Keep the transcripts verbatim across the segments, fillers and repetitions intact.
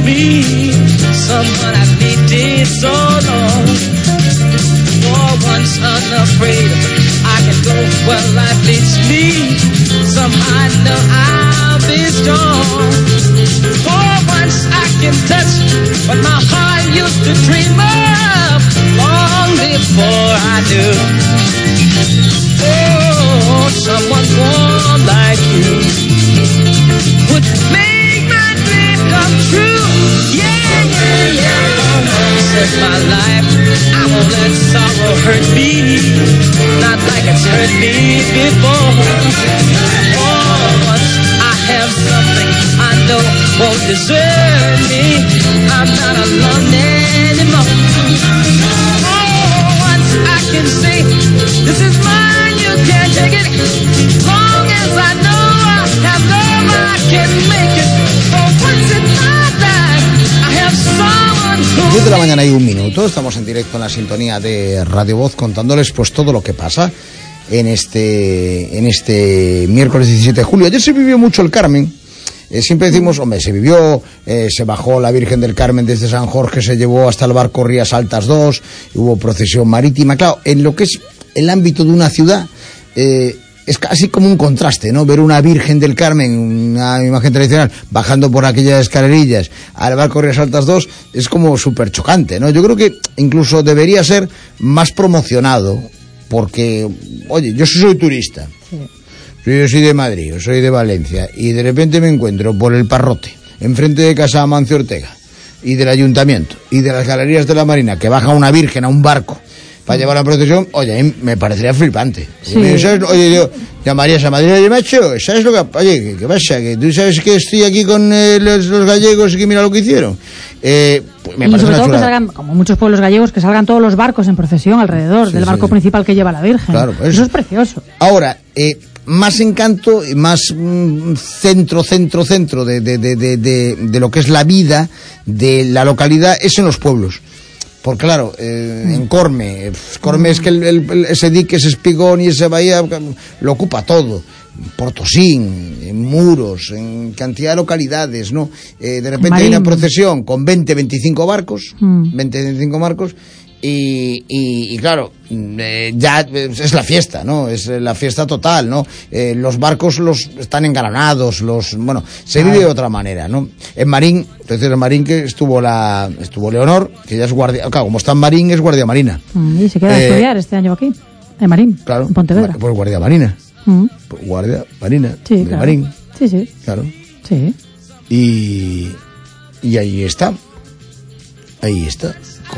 me, someone I needed so long. For once unafraid, I can go where life leads me. Somehow I know I'll be strong. For once I can touch what my heart used to dream of long before I knew. Oh, someone warm like you would make my dream come true. Yeah, yeah, yeah. This is my life. I won't let sorrow hurt me, not like it's hurt me before. Oh, once I have something I know won't desert me, I'm not alone anymore. Oh, once I can say, this is mine, you can't take it. Long as I know I have love, I can make it. Oh, once in my life, I have someone who... diez de la mañana y un minuto, estamos en directo en la sintonía de Radio Voz contándoles pues todo lo que pasa en este, en este miércoles diecisiete de julio. Ayer se vivió mucho el Carmen. Eh, siempre decimos, hombre, se vivió, eh, se bajó la Virgen del Carmen desde San Jorge, se llevó hasta el barco Rías Altas dos, hubo procesión marítima. Claro, en lo que es el ámbito de una ciudad, eh, es casi como un contraste, ¿no? Ver una Virgen del Carmen, una imagen tradicional, bajando por aquellas escalerillas al barco Rías Altas dos, es como súper chocante, ¿no? Yo creo que incluso debería ser más promocionado, porque, oye, yo soy turista. Sí. Yo soy de Madrid, yo soy de Valencia, y de repente me encuentro por el Parrote, enfrente de casa de Amancio Ortega, y del Ayuntamiento, y de las galerías de la Marina, que baja una Virgen a un barco para llevar la procesión. Oye, me parecería flipante. Sí. ¿Sabes? Oye, yo llamarías a Madrid, oye, macho, ¿sabes lo que, oye, qué pasa? Que tú sabes que estoy aquí con eh, los, los gallegos y que mira lo que hicieron. Eh, pues me y parece sobre todo una que salgan, como muchos pueblos gallegos, que salgan todos los barcos en procesión alrededor sí, del barco sí, principal que lleva la Virgen. Claro, pues eso es precioso. Ahora, eh, más encanto, más mm, centro, centro, centro de, de, de, de, de, de lo que es la vida de la localidad es en los pueblos. Porque claro, eh, en Corme, Corme es que el, el, ese dique, ese espigón y esa bahía lo ocupa todo. Portosín, en Muros, en cantidad de localidades, ¿no? Eh, de repente Marín. Hay una procesión con veinte, veinticinco barcos, mm. veinte, veinticinco barcos, y, y, y claro, eh, ya es la fiesta, ¿no? Es la fiesta total, ¿no? Eh, los barcos los están engalanados, los, bueno, se vive de otra manera, ¿no? En Marín, entonces en Marín que estuvo la, estuvo Leonor, que ya es guardia, claro, como está en Marín es guardia marina. Mm, y se queda eh, a estudiar este año aquí, en Marín, claro, en Pontevedra. Pues guardia marina. Mm. Pues guardia marina, sí, de claro. Marín. Sí, sí. Claro. Sí. Y, y ahí está. Ahí está. Con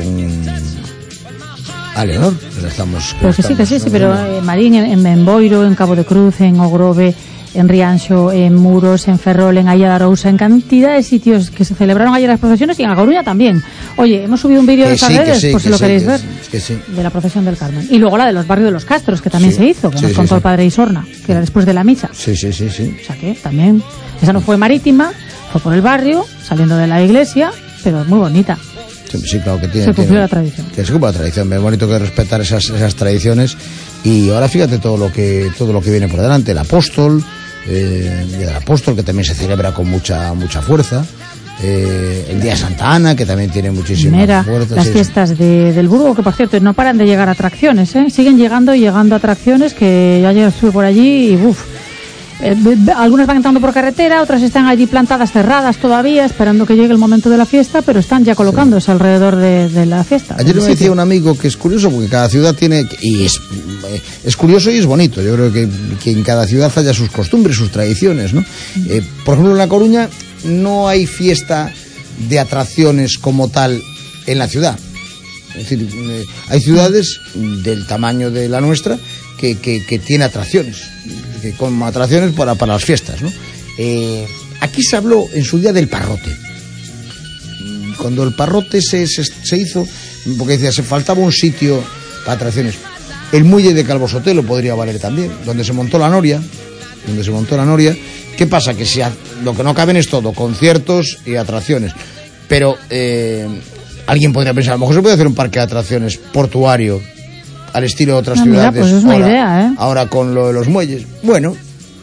a Leonor, que la estamos. Que pues que estamos, sí, que sí, sí, ¿no? pero en Marín, en, en Boiro, en Cabo de Cruz, en Ogrove, en Rianxo, en Muros, en Ferrol, en Aya de Arousa, en cantidad de sitios que se celebraron ayer las procesiones y en A Coruña también. Oye, hemos subido un vídeo de estas sí, redes, sí, por si lo sí, queréis ver, que sí. de la procesión del Carmen. Y luego la de los barrios de los Castros, que también sí, se hizo, que sí, nos contó sí, el padre Isorna, que era después de la misa. Sí, sí, sí, sí. O sea que también, esa no fue marítima, fue por el barrio, saliendo de la iglesia, pero muy bonita. Sí, sí, claro que tiene. Se cumplió la tradición. Que se cumple la tradición. Es bonito que respetar esas, esas tradiciones. Y ahora fíjate todo lo que todo lo que viene por delante. El apóstol, eh, el apóstol que también se celebra con mucha mucha fuerza. Eh, el día de Santa Ana, que también tiene muchísima Mira, fuerza. Las sí, fiestas sí. De, del Burgo, que por cierto no paran de llegar atracciones, ¿eh? Siguen llegando y llegando atracciones, que yo ayer estuve por allí y uff. Eh, algunas van entrando por carretera, otras están allí plantadas, cerradas todavía, esperando que llegue el momento de la fiesta, pero están ya colocándose sí. alrededor de, de la fiesta. Ayer me decía sitio. un amigo que es curioso porque cada ciudad tiene, y es, es curioso y es bonito, yo creo que, que en cada ciudad haya sus costumbres, sus tradiciones, ¿no? Mm. Eh, por ejemplo, en La Coruña no hay fiesta de atracciones como tal en la ciudad. Es decir, eh, hay ciudades del tamaño de la nuestra que, que, que tiene atracciones, que con atracciones para, para las fiestas, ¿no? Eh, aquí se habló en su día del Parrote. Cuando el Parrote se, se, se hizo, porque decía, se faltaba un sitio para atracciones. El muelle de Calvo Sotelo podría valer también, donde se montó la Noria, donde se montó la Noria. ¿Qué pasa? Que si a, lo que no caben es todo, conciertos y atracciones. Pero eh, alguien podría pensar, a lo mejor se puede hacer un parque de atracciones portuario al estilo de otras ah, ciudades. Mira, pues es una ahora, idea, ¿eh? Ahora con lo de los muelles. Bueno,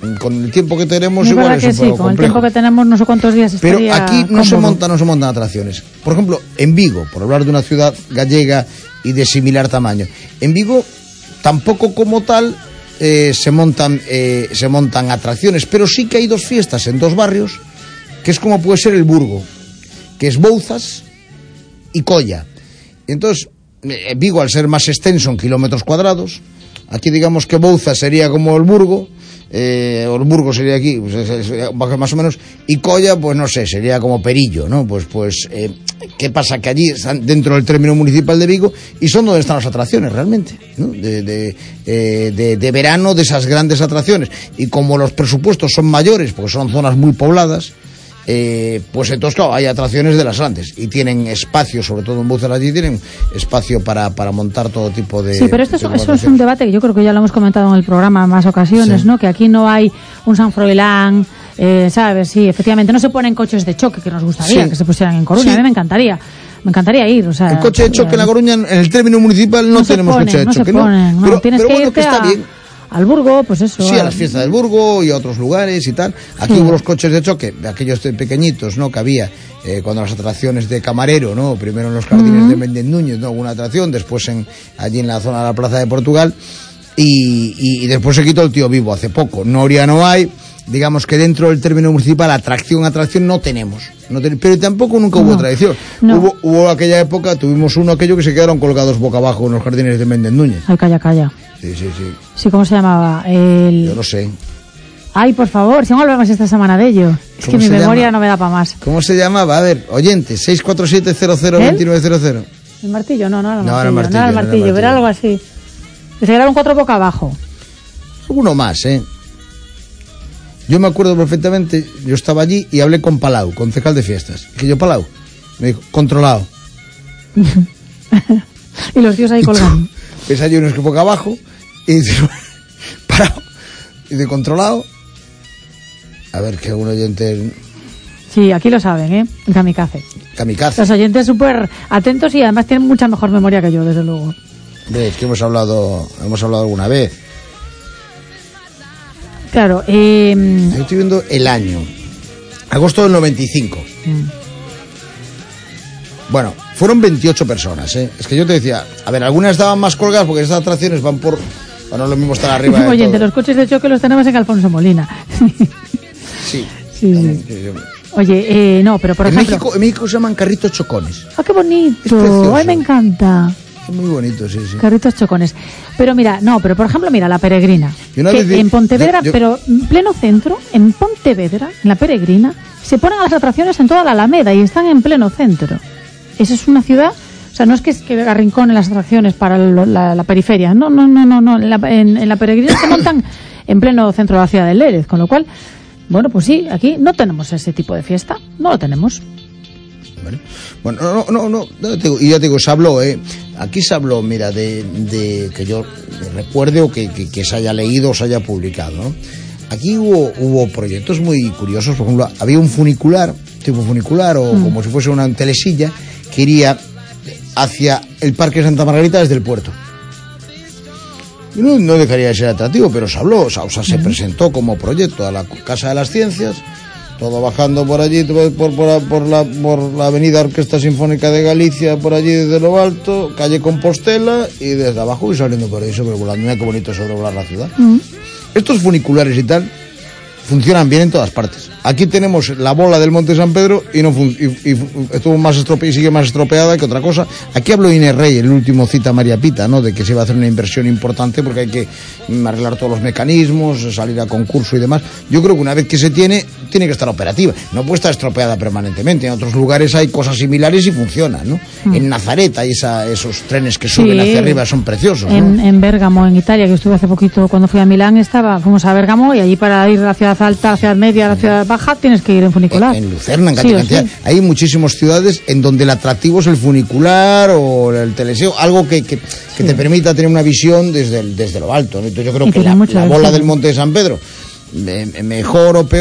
con el tiempo que tenemos es igual verdad es que un sí, poco con el complejo. tiempo que tenemos no sé cuántos días Pero estaría aquí no cómodo. se montan, no se montan atracciones. Por ejemplo, en Vigo, por hablar de una ciudad gallega y de similar tamaño, en Vigo tampoco como tal eh, se montan eh, se montan atracciones, pero sí que hay dos fiestas en dos barrios, que es como puede ser el Burgo, que es Bouzas y Colla. Entonces, eh, Vigo, al ser más extenso en kilómetros cuadrados, aquí digamos que Bouzas sería como el Burgo, eh, o el Burgo sería aquí, pues, es, es, más o menos, y Colla, pues no sé, sería como Perillo, ¿no? Pues, pues, eh, ¿qué pasa? Que allí están dentro del término municipal de Vigo y son donde están las atracciones realmente, ¿no? De, de, eh, de, de verano, de esas grandes atracciones. Y como los presupuestos son mayores, porque son zonas muy pobladas, Eh, pues entonces claro, hay atracciones de las grandes y tienen espacio, sobre todo en Bouzas allí tienen espacio para, para montar todo tipo de... Sí, pero esto es, de eso es un debate que yo creo que ya lo hemos comentado en el programa en más ocasiones, sí. ¿no? Que aquí no hay un San Froilán, eh, ¿sabes? Sí, efectivamente, no se ponen coches de choque, que nos gustaría sí. que se pusieran en Coruña, sí. A mí me encantaría. Me encantaría ir, o sea... El coche de choque en La Coruña, en el término municipal, no, no tenemos ponen, coche de no choque, se ponen, ¿no? no, Pero, tienes pero que bueno, irte que está a... bien. Al Burgo, pues eso. Sí, a las fiestas del Burgo y a otros lugares y tal. Aquí sí. Hubo los coches de choque, de aquellos pequeñitos, ¿no? Que había eh, cuando las atracciones de Camarero, ¿no? Primero en los jardines uh-huh. de Méndez Núñez, ¿no? Una atracción, después en allí en la zona de la Plaza de Portugal y, y, y después se quitó el Tío Vivo hace poco. Noria no hay, digamos que dentro del término municipal atracción, atracción no tenemos. No ten, pero tampoco nunca hubo no, tradición. No. Hubo, hubo aquella época, tuvimos uno aquello que se quedaron colgados boca abajo en los jardines de Méndez Núñez. Ay, calla, calla. Sí, sí, sí. Sí, ¿cómo se llamaba? El... Yo no sé. Ay, por favor, si no hablamos esta semana de ello. Es que mi memoria llama? no me da para más. ¿Cómo se llamaba? A ver, oyente, seis cuatro siete cero cero dos nueve cero cero. ¿El martillo? No, no era el no, martillo. Era el martillo, no era el martillo, no era, era algo así. Que se quedaron cuatro boca abajo. Uno más, ¿eh? Yo me acuerdo perfectamente, yo estaba allí y hablé con Palau, concejal de fiestas. Que yo, Palau, me dijo, controlado. Y los tíos ahí colgando. Ves allí unos que boca abajo y dice, parado, y de controlado. A ver, que algún oyente... Sí, aquí lo saben, ¿eh? El kamikaze. Kamikaze. Los oyentes súper atentos y además tienen mucha mejor memoria que yo, desde luego. Es que hemos hablado, hemos hablado alguna vez. Claro, eh... Ahí estoy viendo el año. Agosto del noventa y cinco. Mm. Bueno, fueron veintiocho personas, ¿eh? Es que yo te decía, a ver, algunas estaban más colgadas porque estas atracciones van por... Bueno, lo mismo estar arriba de Oye, todo. Los coches de choque los tenemos en Alfonso Molina. Sí. Sí, sí. Oye, eh, no, pero por en ejemplo... México, en México se llaman carritos chocones. ¡Ah, qué bonito! ¡Ay, me encanta! Es muy bonito, sí, sí. Carritos chocones. Pero mira, no, pero por ejemplo, mira, la Peregrina. Que decir, en Pontevedra, yo, yo... pero en pleno centro, en Pontevedra, en la Peregrina, se ponen a las atracciones en toda la Alameda y están en pleno centro. Esa es una ciudad... O sea, no es que, que arrinconen las atracciones para lo, la, la periferia. No, no, no, no. no. En, la, en, en la Peregrina se montan en pleno centro de la ciudad de Lérez. Con lo cual, bueno, pues sí, aquí no tenemos ese tipo de fiesta. No lo tenemos. Bueno, bueno no, no, no. no te, y ya te digo, se habló, ¿eh? Aquí se habló, mira, de, de que yo recuerde o que, que, que se haya leído o se haya publicado, ¿no? Aquí hubo, hubo proyectos muy curiosos. Por ejemplo, había un funicular, tipo funicular o mm. como si fuese una telesilla, que iría hacia el Parque de Santa Margarita desde el puerto. No, no dejaría de ser atractivo, pero se habló, o sea, o sea se uh-huh. presentó como proyecto a la Casa de las Ciencias, todo bajando por allí, por, por, por, la, por la avenida Orquesta Sinfónica de Galicia, por allí desde lo alto, calle Compostela, y desde abajo y saliendo por ahí sobrevolando. Mira qué bonito sobrevolar la ciudad. Uh-huh. Estos funiculares y tal funcionan bien en todas partes. Aquí tenemos la bola del Monte San Pedro y no fun- y, y estuvo más estrope- y sigue más estropeada que otra cosa. Aquí habló Inés Rey, el último cita a María Pita, ¿no? De que se iba a hacer una inversión importante porque hay que arreglar todos los mecanismos, salir a concurso y demás. Yo creo que una vez que se tiene, tiene que estar operativa. No puede estar estropeada permanentemente. En otros lugares hay cosas similares y funcionan, ¿no? Mm. En Nazaret hay esa, esos trenes que suben sí, hacia arriba, son preciosos, ¿no? En, en Bérgamo, en Italia, que estuve hace poquito cuando fui a Milán, estaba, fuimos a Bérgamo y allí para ir a la ciudad alta, a la ciudad media, a la ciudad baja, tienes que ir en funicular. En, en Lucerna, en cantidad. Sí, sí. Hay muchísimas ciudades en donde el atractivo es el funicular o el teleseo, algo que, que, que sí. te permita tener una visión desde, el, desde lo alto, ¿no? Entonces yo creo y que la, la bola del Monte de San Pedro, mejor o peor,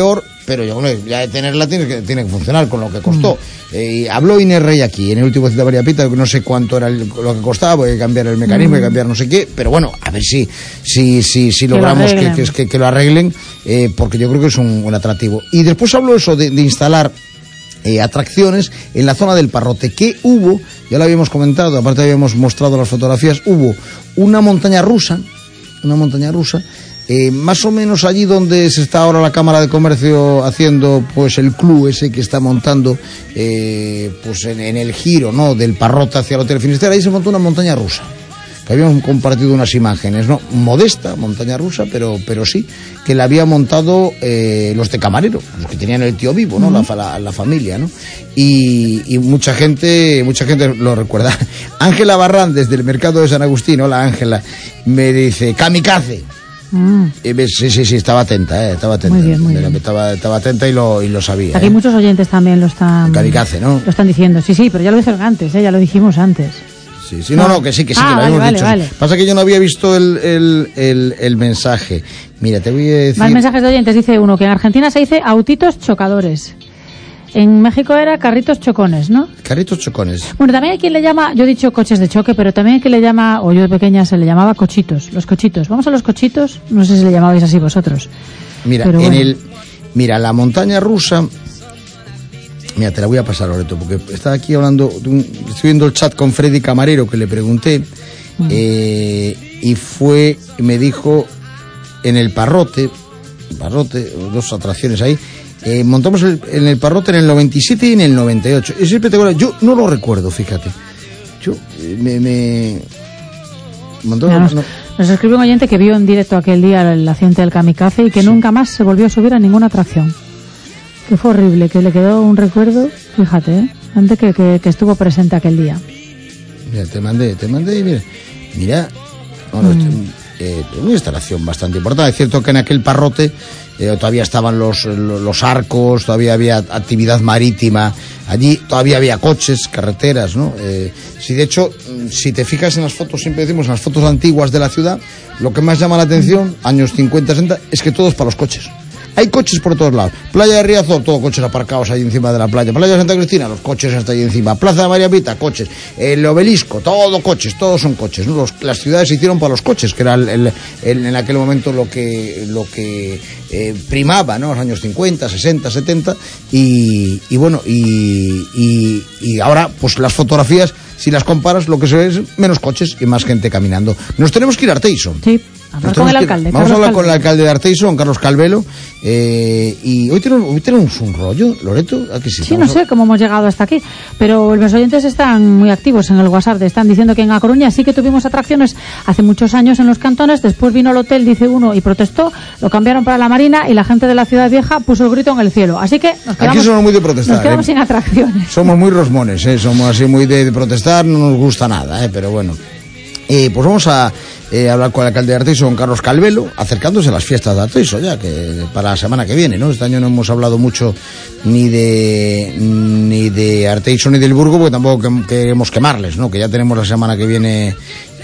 pero yo, bueno, ya de tenerla tiene que, tiene que funcionar con lo que costó. Mm. Eh, habló Inés Rey aquí, en el último Cita María Pita, que no sé cuánto era el, lo que costaba, hay que cambiar el mecanismo, hay que cambiar no sé qué, pero bueno, a ver si, si, si, si logramos que, que, que, que lo arreglen, eh, porque yo creo que es un, un atractivo. Y después habló eso de, de instalar Eh, atracciones en la zona del Parrote, que hubo, ya lo habíamos comentado, aparte habíamos mostrado las fotografías, hubo una montaña rusa, una montaña rusa, eh, más o menos allí donde se está ahora la Cámara de Comercio haciendo pues el club ese que está montando eh, pues en, en el giro, ¿no?, del Parrote hacia el Hotel Finisterre, ahí se montó una montaña rusa. Que habíamos compartido unas imágenes, ¿no? Modesta, montaña rusa, pero pero sí, que la había montado eh, los de Camarero, los que tenían el tío vivo, ¿no? Uh-huh. la, la, la familia, ¿no? Y, y mucha gente, mucha gente lo recuerda. Ángela Barrán, desde el mercado de San Agustín, hola Ángela, me dice, kamikaze. Mm. Y, sí, sí, sí, estaba atenta, eh, estaba atenta. Muy bien, muy bien. Estaba, estaba atenta y lo, y lo sabía. Aquí eh. muchos oyentes también lo están... Kamikaze, ¿no? Lo están diciendo, sí, sí, pero ya lo dijeron antes, eh, ya lo dijimos antes. Sí, sí, no, no, que sí, que sí, ah, que lo vale, habíamos vale, dicho. Vale. Pasa que yo no había visto el, el, el, el mensaje. Mira, te voy a decir... Más mensajes de oyentes, dice uno, que en Argentina se dice autitos chocadores. En México era carritos chocones, ¿no? Carritos chocones. Bueno, también hay quien le llama, yo he dicho coches de choque, pero también hay quien le llama, o yo de pequeña se le llamaba cochitos, los cochitos. Vamos a los cochitos, no sé si le llamabais así vosotros. Mira, pero en bueno. el... Mira, la montaña rusa... Mira, te la voy a pasar, Loreto, porque estaba aquí hablando, de un, estoy viendo el chat con Freddy Camarero, que le pregunté, mm. eh, y fue, me dijo, en el Parrote, Parrote, dos atracciones ahí, eh, montamos el, en el Parrote en el noventa y siete y en el noventa y ocho. Es espectacular, yo no lo recuerdo, fíjate. Yo eh, me... me montamos, nos, no. nos escribió un oyente que vio en directo aquel día el accidente del kamikaze y que sí. nunca más se volvió a subir a ninguna atracción. Que fue horrible, que le quedó un recuerdo, fíjate, ¿eh? Antes que, que, que estuvo presente aquel día. Mira, te mandé, te mandé, mira, mira, bueno, mm. eh, una instalación bastante importante. Es cierto que en aquel Parrote eh, todavía estaban los, los arcos, todavía había actividad marítima, allí todavía había coches, carreteras, ¿no? Eh, si de hecho, si te fijas en las fotos, siempre decimos en las fotos antiguas de la ciudad, lo que más llama la atención, años cincuenta, sesenta, es que todo es para los coches. Hay coches por todos lados. Playa de Riazor, todo coches aparcados ahí encima de la playa. Playa de Santa Cristina, los coches hasta ahí encima. Plaza de María Pita, coches. El Obelisco, todo coches, todos son coches, ¿no? Los, las ciudades se hicieron para los coches, que era el, el, el, en aquel momento lo que lo que eh, primaba, ¿no? Los años cincuenta, sesenta, setenta. Y, y bueno, y, y, y ahora, pues las fotografías, si las comparas, lo que se ve es menos coches y más gente caminando. Nos tenemos que ir a Arteixo. Sí. Hablar con el alcalde. Vamos Carlos a hablar Calvelo. con el alcalde de Arteixo, Carlos Calvelo, eh, y hoy tenemos, hoy tenemos un rollo, Loreto, ¿a que sí? Sí, no sé cómo hemos llegado hasta aquí, pero los oyentes están muy activos en el WhatsApp, están diciendo que en A Coruña sí que tuvimos atracciones hace muchos años en los cantones, después vino el hotel, dice uno, y protestó, lo cambiaron para la Marina y la gente de la ciudad vieja puso el grito en el cielo, así que nos quedamos, aquí somos muy de protestar, nos quedamos eh. sin atracciones. Somos muy rosmones, eh, somos así muy de, de protestar, no nos gusta nada, eh, pero bueno. Eh, pues vamos a eh, hablar con el alcalde de Arteixo, con Carlos Calvelo, acercándose a las fiestas de Arteixo ya, que para la semana que viene, ¿no? Este año no hemos hablado mucho ni de ni de Arteixo ni del Burgo, porque tampoco que, queremos quemarles, ¿no? Que ya tenemos la semana que viene,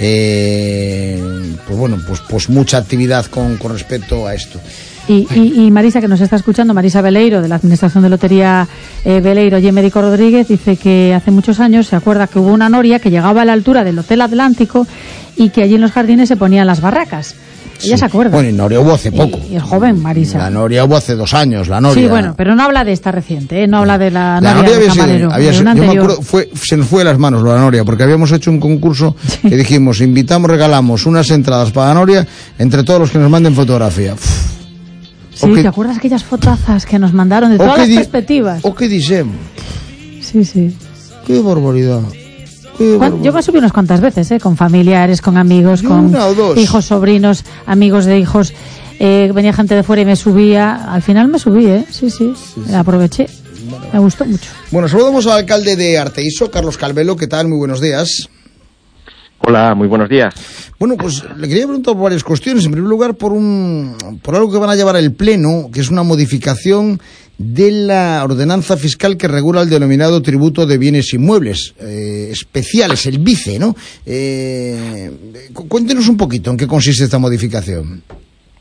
eh, pues bueno, pues pues mucha actividad con, con respecto a esto. Y, y, y Marisa, que nos está escuchando, Marisa Veleiro, de la Administración de Lotería eh, Veleiro y Emérico Rodríguez, dice que hace muchos años se acuerda que hubo una noria que llegaba a la altura del Hotel Atlántico y que allí en los jardines se ponían las barracas. Ella sí. se acuerda. Bueno, y Noria hubo hace poco. Y, y es joven, Marisa. La Noria hubo hace dos años, la Noria. Sí, bueno, pero no habla de esta reciente, ¿eh? No habla de la, la Noria, Noria de había Camarero. Sido, había de sido, una yo me anterior. acuerdo, fue, se nos fue de las manos la Noria, porque habíamos hecho un concurso sí. que dijimos, invitamos, regalamos unas entradas para la Noria entre todos los que nos manden fotografía. Uf. Sí, okay. ¿te acuerdas aquellas fotazas que nos mandaron de todas okay, las di- perspectivas? ¿O qué dicemos? Sí, sí. Qué barbaridad. Qué barbaridad. Yo me subí unas cuantas veces, ¿eh? Con familiares, con amigos, Yo con una o dos. hijos, sobrinos, amigos de hijos. Eh, venía gente de fuera y me subía. Al final me subí, ¿eh? Sí, sí. Sí, sí. La aproveché. Me gustó mucho. Bueno, saludamos al alcalde de Arteixo, Carlos Calvelo. ¿Qué tal? Muy buenos días. Hola, muy buenos días. Bueno, pues le quería preguntar por varias cuestiones. En primer lugar, por un por algo que van a llevar al Pleno, que es una modificación de la ordenanza fiscal que regula el denominado tributo de bienes inmuebles eh, especiales, el B I C E, ¿no? Eh, cu- cuéntenos un poquito en qué consiste esta modificación.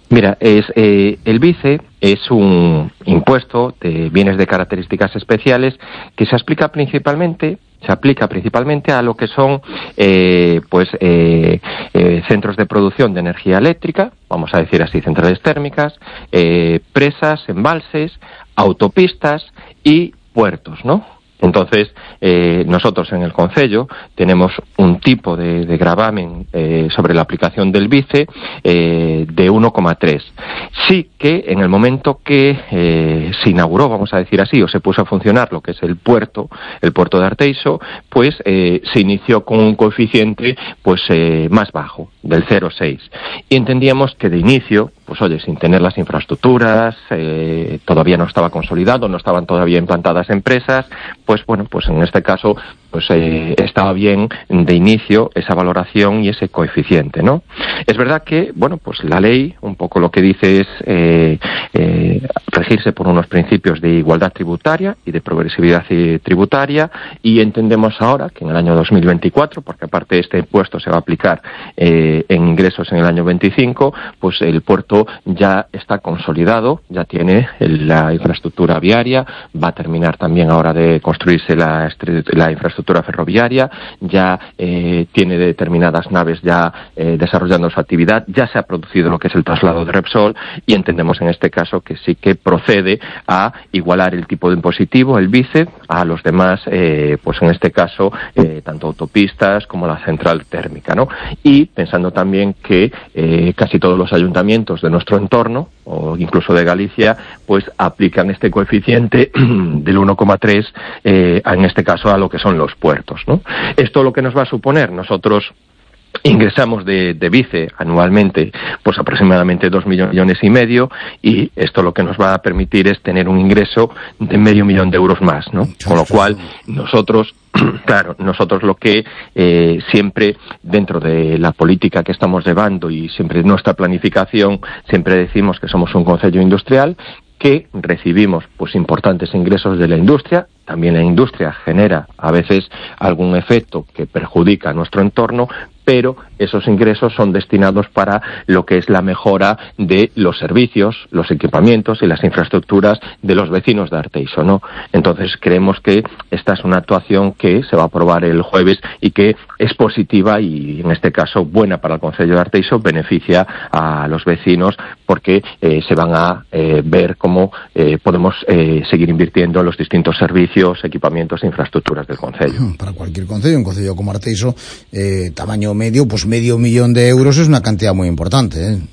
Mira, es eh, el BICE es un impuesto de bienes de características especiales que se aplica principalmente se aplica principalmente a lo que son eh, pues eh, eh, centros de producción de energía eléctrica, vamos a decir así, centrales térmicas, eh, presas, embalses, autopistas y puertos, ¿no? Entonces, eh, nosotros en el Concello tenemos un tipo de, de gravamen eh, sobre la aplicación del BICE eh, de uno coma tres. Sí que en el momento que eh, se inauguró, vamos a decir así, o se puso a funcionar lo que es el puerto, el puerto de Arteixo, pues eh, se inició con un coeficiente pues eh, más bajo, del cero coma seis. Y entendíamos que de inicio, pues oye, sin tener las infraestructuras, eh, todavía no estaba consolidado, no estaban todavía implantadas empresas, pues bueno, pues en este caso pues eh, estaba bien de inicio esa valoración y ese coeficiente, ¿no? Es verdad que, bueno, pues la ley un poco lo que dice es eh, eh, regirse por unos principios de igualdad tributaria y de progresividad tributaria, y entendemos ahora que en el año dos mil veinticuatro, porque aparte este impuesto se va a aplicar eh, en ingresos en el año veinticinco, pues el puerto ya está consolidado, ya tiene la infraestructura viaria, va a terminar también ahora de construirse la, la infraestructura ferroviaria, ya eh, tiene determinadas naves ya eh, desarrollando su actividad, ya se ha producido lo que es el traslado de Repsol, y entendemos en este caso que sí que procede a igualar el tipo de impositivo, el BICE, a los demás, eh, pues en este caso, eh, tanto autopistas como la central térmica, ¿no? Y pensando también que eh, casi todos los ayuntamientos de nuestro entorno, o incluso de Galicia, pues aplican este coeficiente del uno coma tres, eh, en este caso a lo que son los puertos, ¿no? Esto lo que nos va a suponer, nosotros ingresamos de, de BICE anualmente pues aproximadamente dos millones y medio, y esto lo que nos va a permitir es tener un ingreso de medio millón de euros más, ¿no? Con lo cual nosotros claro, nosotros lo que eh, siempre dentro de la política que estamos llevando y siempre nuestra planificación, siempre decimos que somos un concello industrial, que recibimos pues importantes ingresos de la industria. También la industria genera a veces algún efecto que perjudica a nuestro entorno, pero esos ingresos son destinados para lo que es la mejora de los servicios, los equipamientos y las infraestructuras de los vecinos de Arteixo, ¿no? Entonces creemos que esta es una actuación que se va a aprobar el jueves y que es positiva y en este caso buena para el Concello de Arteixo, beneficia a los vecinos porque eh, se van a eh, ver cómo eh, podemos eh, seguir invirtiendo en los distintos servicios, equipamientos e infraestructuras del concello. Para cualquier concello, un concello como Arteixo, eh, tamaño medio, pues medio millón de euros es una cantidad muy importante, ¿eh?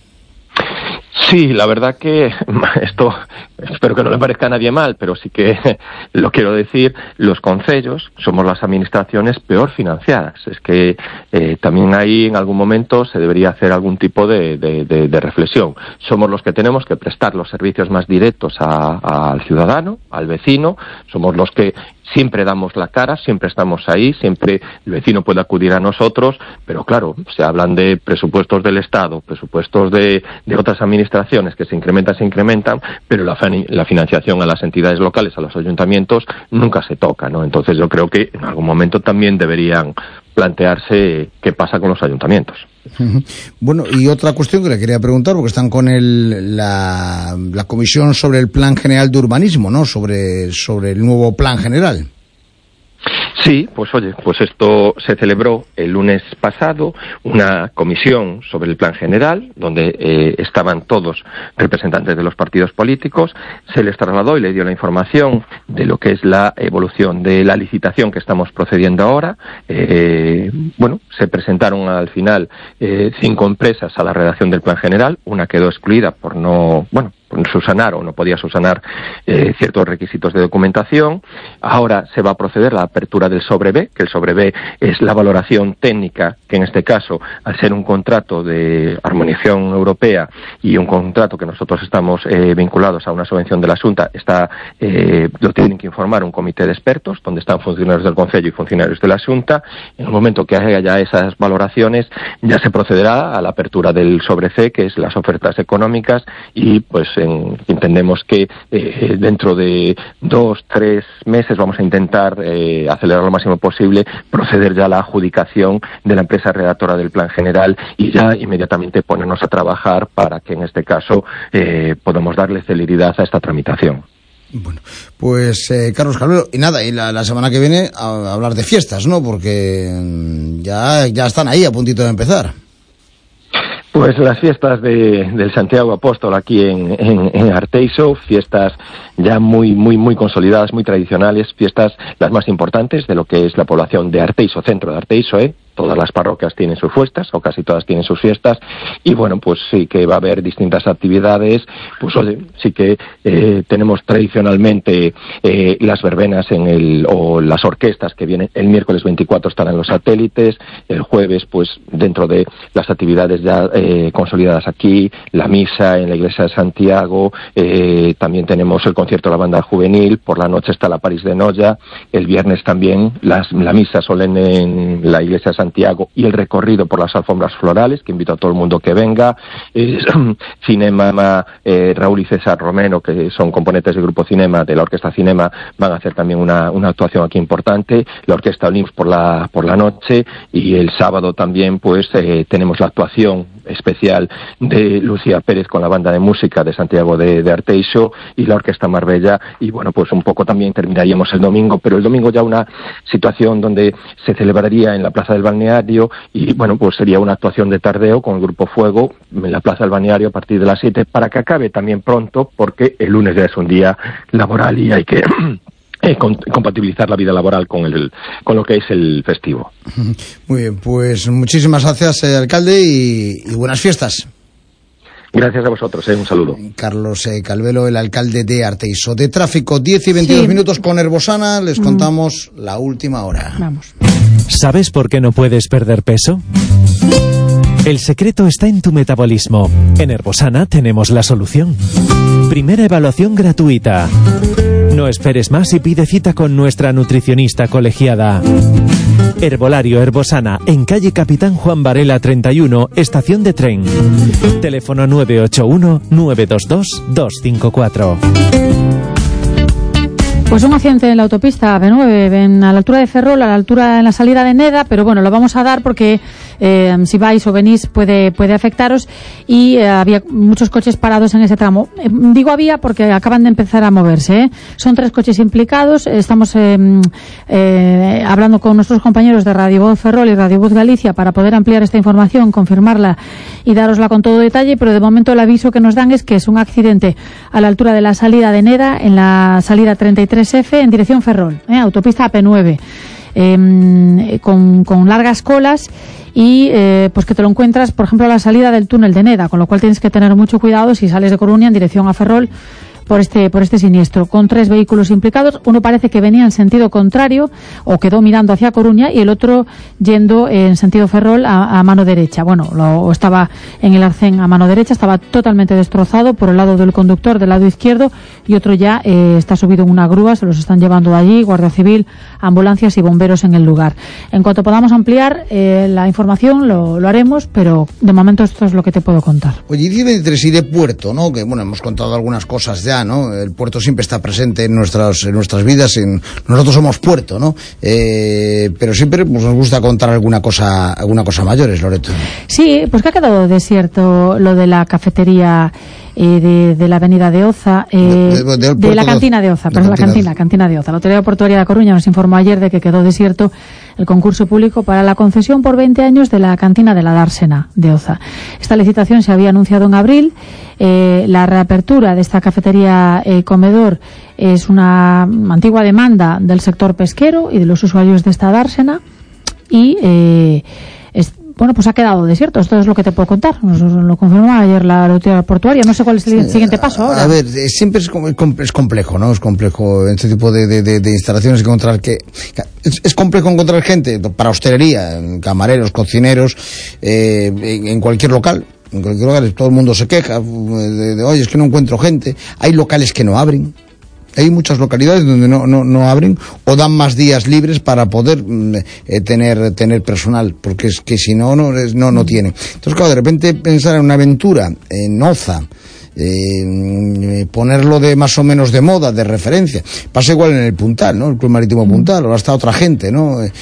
Sí, la verdad que esto espero que no le parezca a nadie mal, pero sí que lo quiero decir, los concellos somos las administraciones peor financiadas. Es que eh, también ahí en algún momento se debería hacer algún tipo de, de, de, de reflexión. Somos los que tenemos que prestar los servicios más directos a, a, al ciudadano, al vecino, somos los que siempre damos la cara, siempre estamos ahí, siempre el vecino puede acudir a nosotros, pero claro, se hablan de presupuestos del Estado, presupuestos de, de otras administraciones que se incrementan, se incrementan, pero la, la financiación a las entidades locales, a los ayuntamientos, nunca se toca, ¿no? Entonces yo creo que en algún momento también deberían plantearse qué pasa con los ayuntamientos. Bueno, y otra cuestión que le quería preguntar, porque están con el, la, la Comisión sobre el Plan General de Urbanismo, ¿no? Sobre, sobre el nuevo Plan General. Sí, pues oye, pues esto se celebró el lunes pasado, una comisión sobre el plan general, donde eh, estaban todos representantes de los partidos políticos, se les trasladó y le dio la información de lo que es la evolución de la licitación que estamos procediendo ahora. Eh, bueno, se presentaron al final eh, cinco empresas a la redacción del plan general, una quedó excluida por no, bueno, subsanar o no podía subsanar eh, ciertos requisitos de documentación. Ahora se va a proceder a la apertura del sobre B, que el sobre B es la valoración técnica, que en este caso, al ser un contrato de armonización europea y un contrato que nosotros estamos eh, vinculados a una subvención de la Xunta, está, eh, lo tienen que informar un comité de expertos, donde están funcionarios del Concello y funcionarios de la Xunta. En el momento que haya ya esas valoraciones, ya se procederá a la apertura del sobre C, que es las ofertas económicas, y pues en, entendemos que eh, dentro de dos, tres meses vamos a intentar eh, acelerar lo máximo posible, proceder ya a la adjudicación de la empresa redactora del Plan General y ya inmediatamente ponernos a trabajar para que en este caso eh, podamos darle celeridad a esta tramitación. Bueno, pues eh, Carlos Calvelo, y nada, y la, la semana que viene a, a hablar de fiestas, ¿no? Porque mm, ya, ya están ahí a puntito de empezar. Pues las fiestas de, del Santiago Apóstol aquí en, en, en Arteixo, fiestas ya muy, muy, muy consolidadas, muy tradicionales, fiestas las más importantes de lo que es la población de Arteixo, centro de Arteixo, ¿eh? Todas las parroquias tienen sus fiestas, o casi todas tienen sus fiestas, y bueno, pues sí que va a haber distintas actividades, pues oye, sí que eh, tenemos tradicionalmente eh, las verbenas en el, o las orquestas que vienen el miércoles veinticuatro estarán los satélites, el jueves pues dentro de las actividades ya eh, consolidadas aquí, la misa en la iglesia de Santiago, eh, también tenemos el concierto de la banda juvenil, por la noche está la París de Noya, el viernes también las, la misa solemne en la iglesia de Santiago, Santiago y el recorrido por las alfombras florales, que invito a todo el mundo que venga. Eh, Cinema, eh, Raúl y César Romero, que son componentes del grupo Cinema, de la Orquesta Cinema, van a hacer también una, una actuación aquí importante. La Orquesta Olimps por la, por la noche, y el sábado también pues eh, tenemos la actuación especial de Lucía Pérez con la banda de música de Santiago de, de Arteixo y la Orquesta Marbella, y bueno, pues un poco también terminaríamos el domingo, pero el domingo ya una situación donde se celebraría en la Plaza del Balneario, y bueno, pues sería una actuación de tardeo con el Grupo Fuego en la Plaza del Balneario a partir de las siete, para que acabe también pronto, porque el lunes ya es un día laboral y hay que Eh, con, compatibilizar la vida laboral con el con lo que es el festivo. Muy bien, pues muchísimas gracias, eh, alcalde, y, y buenas fiestas. Gracias a vosotros, eh, un saludo. Carlos eh, Calvelo, el alcalde de Arteixo. De tráfico, diez y veintidós sí. minutos con Herbosana, les mm. contamos la última hora. Vamos. ¿Sabes por qué no puedes perder peso? El secreto está en tu metabolismo. En Herbosana tenemos la solución. Primera evaluación gratuita. No esperes más y pide cita con nuestra nutricionista colegiada. Herbolario Herbosana, en calle Capitán Juan Varela treinta y uno, estación de tren. Teléfono nueve ocho uno, nueve dos dos, dos cinco cuatro. Pues un accidente en la autopista B nueve, en, a la altura de Ferrol, a la altura en la salida de Neda, pero bueno, lo vamos a dar porque eh, si vais o venís puede, puede afectaros, y eh, había muchos coches parados en ese tramo. Eh, digo había porque acaban de empezar a moverse, ¿eh? Son tres coches implicados, estamos eh, eh, hablando con nuestros compañeros de Radio Voz Ferrol y Radio Voz Galicia para poder ampliar esta información, confirmarla y darosla con todo detalle, pero de momento el aviso que nos dan es que es un accidente a la altura de la salida de Neda, en la salida treinta y tres F en dirección Ferrol, ¿eh? Autopista A P nueve, eh, con, con largas colas, y eh, pues que te lo encuentras, por ejemplo, a la salida del túnel de Neda, con lo cual tienes que tener mucho cuidado si sales de Coruña en dirección a Ferrol por este por este siniestro, con tres vehículos implicados. Uno parece que venía en sentido contrario o quedó mirando hacia Coruña, y el otro yendo en sentido Ferrol a, a mano derecha. Bueno, lo estaba en el arcén a mano derecha, estaba totalmente destrozado por el lado del conductor, del lado izquierdo, y otro ya eh, está subido en una grúa, se los están llevando de allí, Guardia Civil, ambulancias y bomberos en el lugar. En cuanto podamos ampliar eh, la información lo, lo haremos, pero de momento esto es lo que te puedo contar. Oye, diez veintitrés, y de puerto, ¿no? Que bueno, hemos contado algunas cosas ya, ¿no? El puerto siempre está presente en nuestras en nuestras vidas, en, nosotros somos puerto, ¿no? Eh, pero siempre pues, nos gusta contar alguna cosa alguna cosa mayores, Loreto. Sí, pues que ha quedado desierto lo de la cafetería eh, de, de la avenida de Oza, eh, de, de, de la cantina de Oza, perdón, la cantina, cantina de Oza. La Autoridad Portuaria de Coruña nos informó ayer de que quedó desierto el concurso público para la concesión por veinte años de la cantina de la Dársena de Oza. Esta licitación se había anunciado en abril. Eh, la reapertura de esta cafetería eh, comedor es una antigua demanda del sector pesquero y de los usuarios de esta dársena, y eh, es, bueno, pues ha quedado desierto. Esto es lo que te puedo contar. Nos lo confirmó ayer la autoridad portuaria. No sé cuál es el siguiente paso ahora. A ver, siempre es, es complejo, ¿no? Es complejo en este tipo de, de, de instalaciones encontrar que... Es, es complejo encontrar gente para hostelería, camareros, cocineros, eh, en, en cualquier local. En cualquier lugar todo el mundo se queja de, de, oye, es que no encuentro gente. Hay locales que no abren. Hay muchas localidades donde no, no, no abren, o dan más días libres para poder eh, tener tener personal, porque es que si no, no, no, no tienen. Entonces, claro, de repente pensar en una aventura en Oza, eh, ponerlo de más o menos de moda, de referencia. Pasa igual en el Puntal, ¿no? El Club Marítimo Puntal, ahora está otra gente, ¿no? Eh,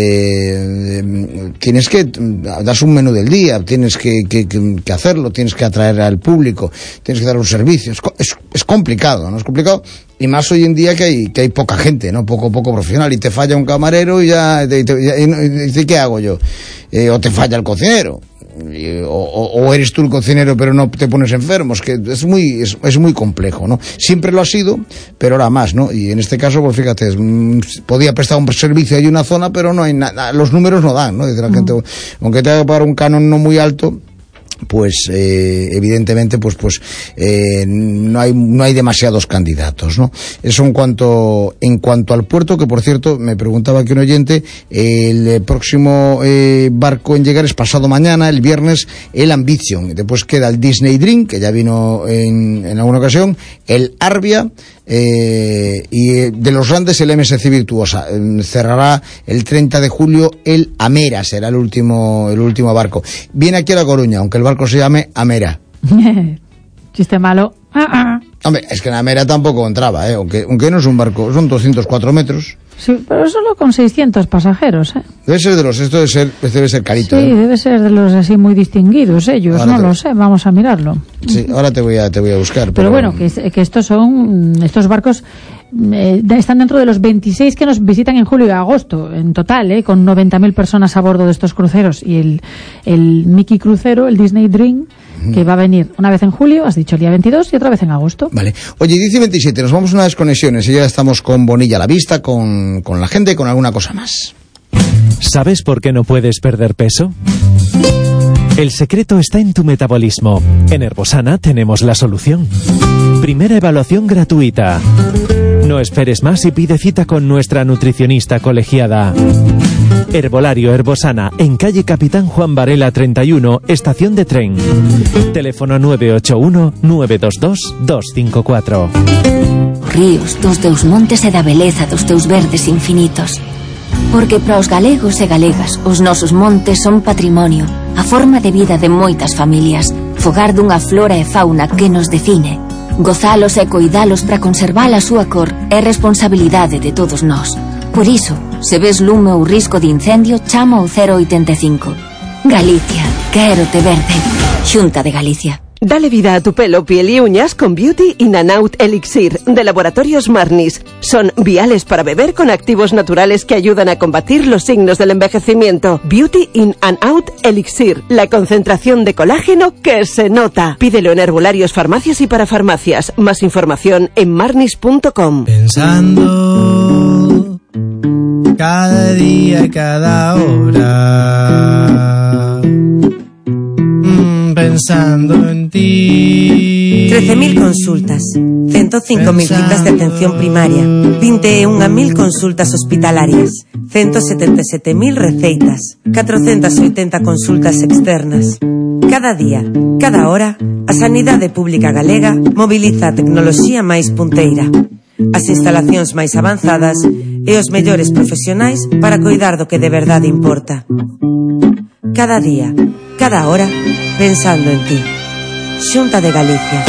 eh, tienes que, das un menú del día, tienes que, que, que hacerlo, tienes que atraer al público, tienes que dar un servicio. Es, es, es complicado, ¿no? Es complicado. Y más hoy en día que hay que hay poca gente, ¿no? Poco poco profesional, y te falla un camarero y ya, y te, y, y, y, ¿qué hago yo? Eh, o te falla el cocinero, y, o, o eres tú el cocinero pero no te pones enfermo. Es que es muy es, es muy complejo, ¿no? Siempre lo ha sido, pero ahora más, ¿no? Y en este caso, pues fíjate, podía prestar un servicio ahí en una zona, pero no hay nada, los números no dan, ¿no? Dice la mm. gente, aunque te haga pagar un canon no muy alto, pues eh, evidentemente pues pues eh, no hay no hay demasiados candidatos, ¿no? Eso en cuanto en cuanto al puerto, que por cierto me preguntaba aquí un oyente, el próximo eh, barco en llegar es pasado mañana, el viernes, el Ambition. Después queda el Disney Dream, que ya vino en, en alguna ocasión, el Arvia, eh, y de los grandes el M S C Virtuosa. Eh, cerrará el treinta de julio el Amera, será el último el último barco. Viene aquí a La Coruña, aunque el barco se llame Amera. Chiste malo. Ah, ah. Hombre, es que en Amera tampoco entraba, ¿eh? Aunque, aunque no es un barco, son doscientos cuatro metros. Sí, pero solo con seiscientos pasajeros, ¿eh? Debe ser de los, esto debe ser, debe ser carito, sí, ¿eh? Debe ser de los así muy distinguidos ellos, ahora no te... lo sé, vamos a mirarlo. Sí, ahora te voy a, te voy a buscar. Pero, pero bueno, que, que estos son, estos barcos eh, están dentro de los veintiséis que nos visitan en julio y agosto, en total, ¿eh? Con noventa mil personas a bordo de estos cruceros, y el, el Mickey Crucero, el Disney Dream, que va a venir una vez en julio, has dicho el día veintidós, y otra vez en agosto. Vale. Oye, diez y veintisiete, nos vamos a unas conexiones y ya estamos con Bonilla a la vista, con, con la gente y con alguna cosa más. ¿Sabes por qué no puedes perder peso? El secreto está en tu metabolismo. En Herbosana tenemos la solución. Primera evaluación gratuita. No esperes más y pide cita con nuestra nutricionista colegiada. Herbolario Herbosana, en calle Capitán Juan Varela treinta y uno, estación de tren. Teléfono nueve ocho uno, nueve dos dos, dos cinco cuatro. Ríos dos teus montes e da beleza dos teus verdes infinitos. Porque para os galegos e galegas os nosos montes son patrimonio, a forma de vida de moitas familias, fogar dunha flora e fauna que nos define. Gozalos e coidalos para conservar a súa cor é responsabilidade de todos nós. Por iso, se ves lume ou risco de incendio, chama ao cero oitenta e cinco. Galicia, quérote verde. Xunta de Galicia. Dale vida a tu pelo, piel y uñas con Beauty in and Out Elixir de Laboratorios Marnis. Son viales para beber con activos naturales que ayudan a combatir los signos del envejecimiento. Beauty in and Out Elixir, la concentración de colágeno que se nota. Pídelo en herbolarios, farmacias y para farmacias. Más información en marnis punto com. Pensando cada día, cada hora, pensando en ti. trece mil consultas, ciento cinco mil citas de atención primaria, veintiún mil consultas hospitalarias, ciento setenta e sete mil receitas, catrocentas oitenta consultas externas. Cada día, cada hora, a Sanidade Pública Galega mobiliza a tecnoloxía máis punteira, as instalacións máis avanzadas e os mellores profesionais para coidar do que de verdade importa. Cada día, cada hora, pensando en ti. Xunta de Galicia.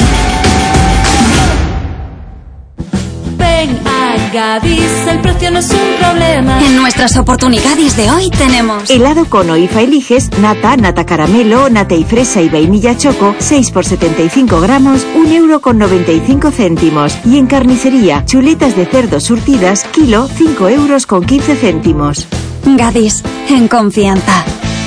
Ven a Gadis, el precio no es un problema. En nuestras oportunidades de hoy tenemos helado con Oifa eliges, nata, nata caramelo, nata y fresa y vainilla choco, seis por setenta y cinco gramos, un euro con noventa y cinco céntimos. Y en carnicería, chuletas de cerdo surtidas, kilo, cinco euros con quince céntimos. Gadis, en confianza.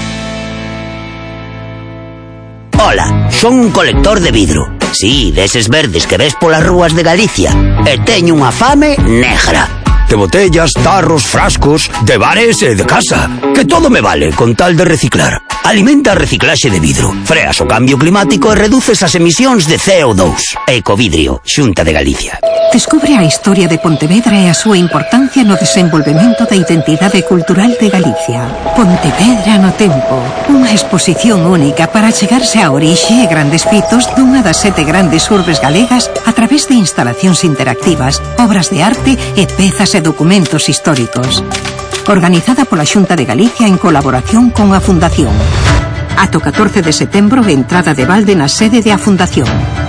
Ola, son un colector de vidro. Sí, deses verdes que ves polas rúas de Galicia. E teño unha fame negra. De botellas, tarros, frascos, de bares e de casa. Que todo me vale con tal de reciclar. Alimenta a reciclaxe de vidro. Freas o cambio climático e reduces as emisións de C O dos. Ecovidrio, Xunta de Galicia. Descubre a historia de Pontevedra e a súa importancia no desenvolvemento da identidade cultural de Galicia. Pontevedra no tempo. Unha exposición única para chegarse á orixe e grandes fitos dunha das sete grandes urbes galegas a través de instalacións interactivas, obras de arte e pezas e documentos históricos. Organizada pola Xunta de Galicia en colaboración con a Fundación. Ata o catorce de setembro, entrada de balde na sede de a Fundación.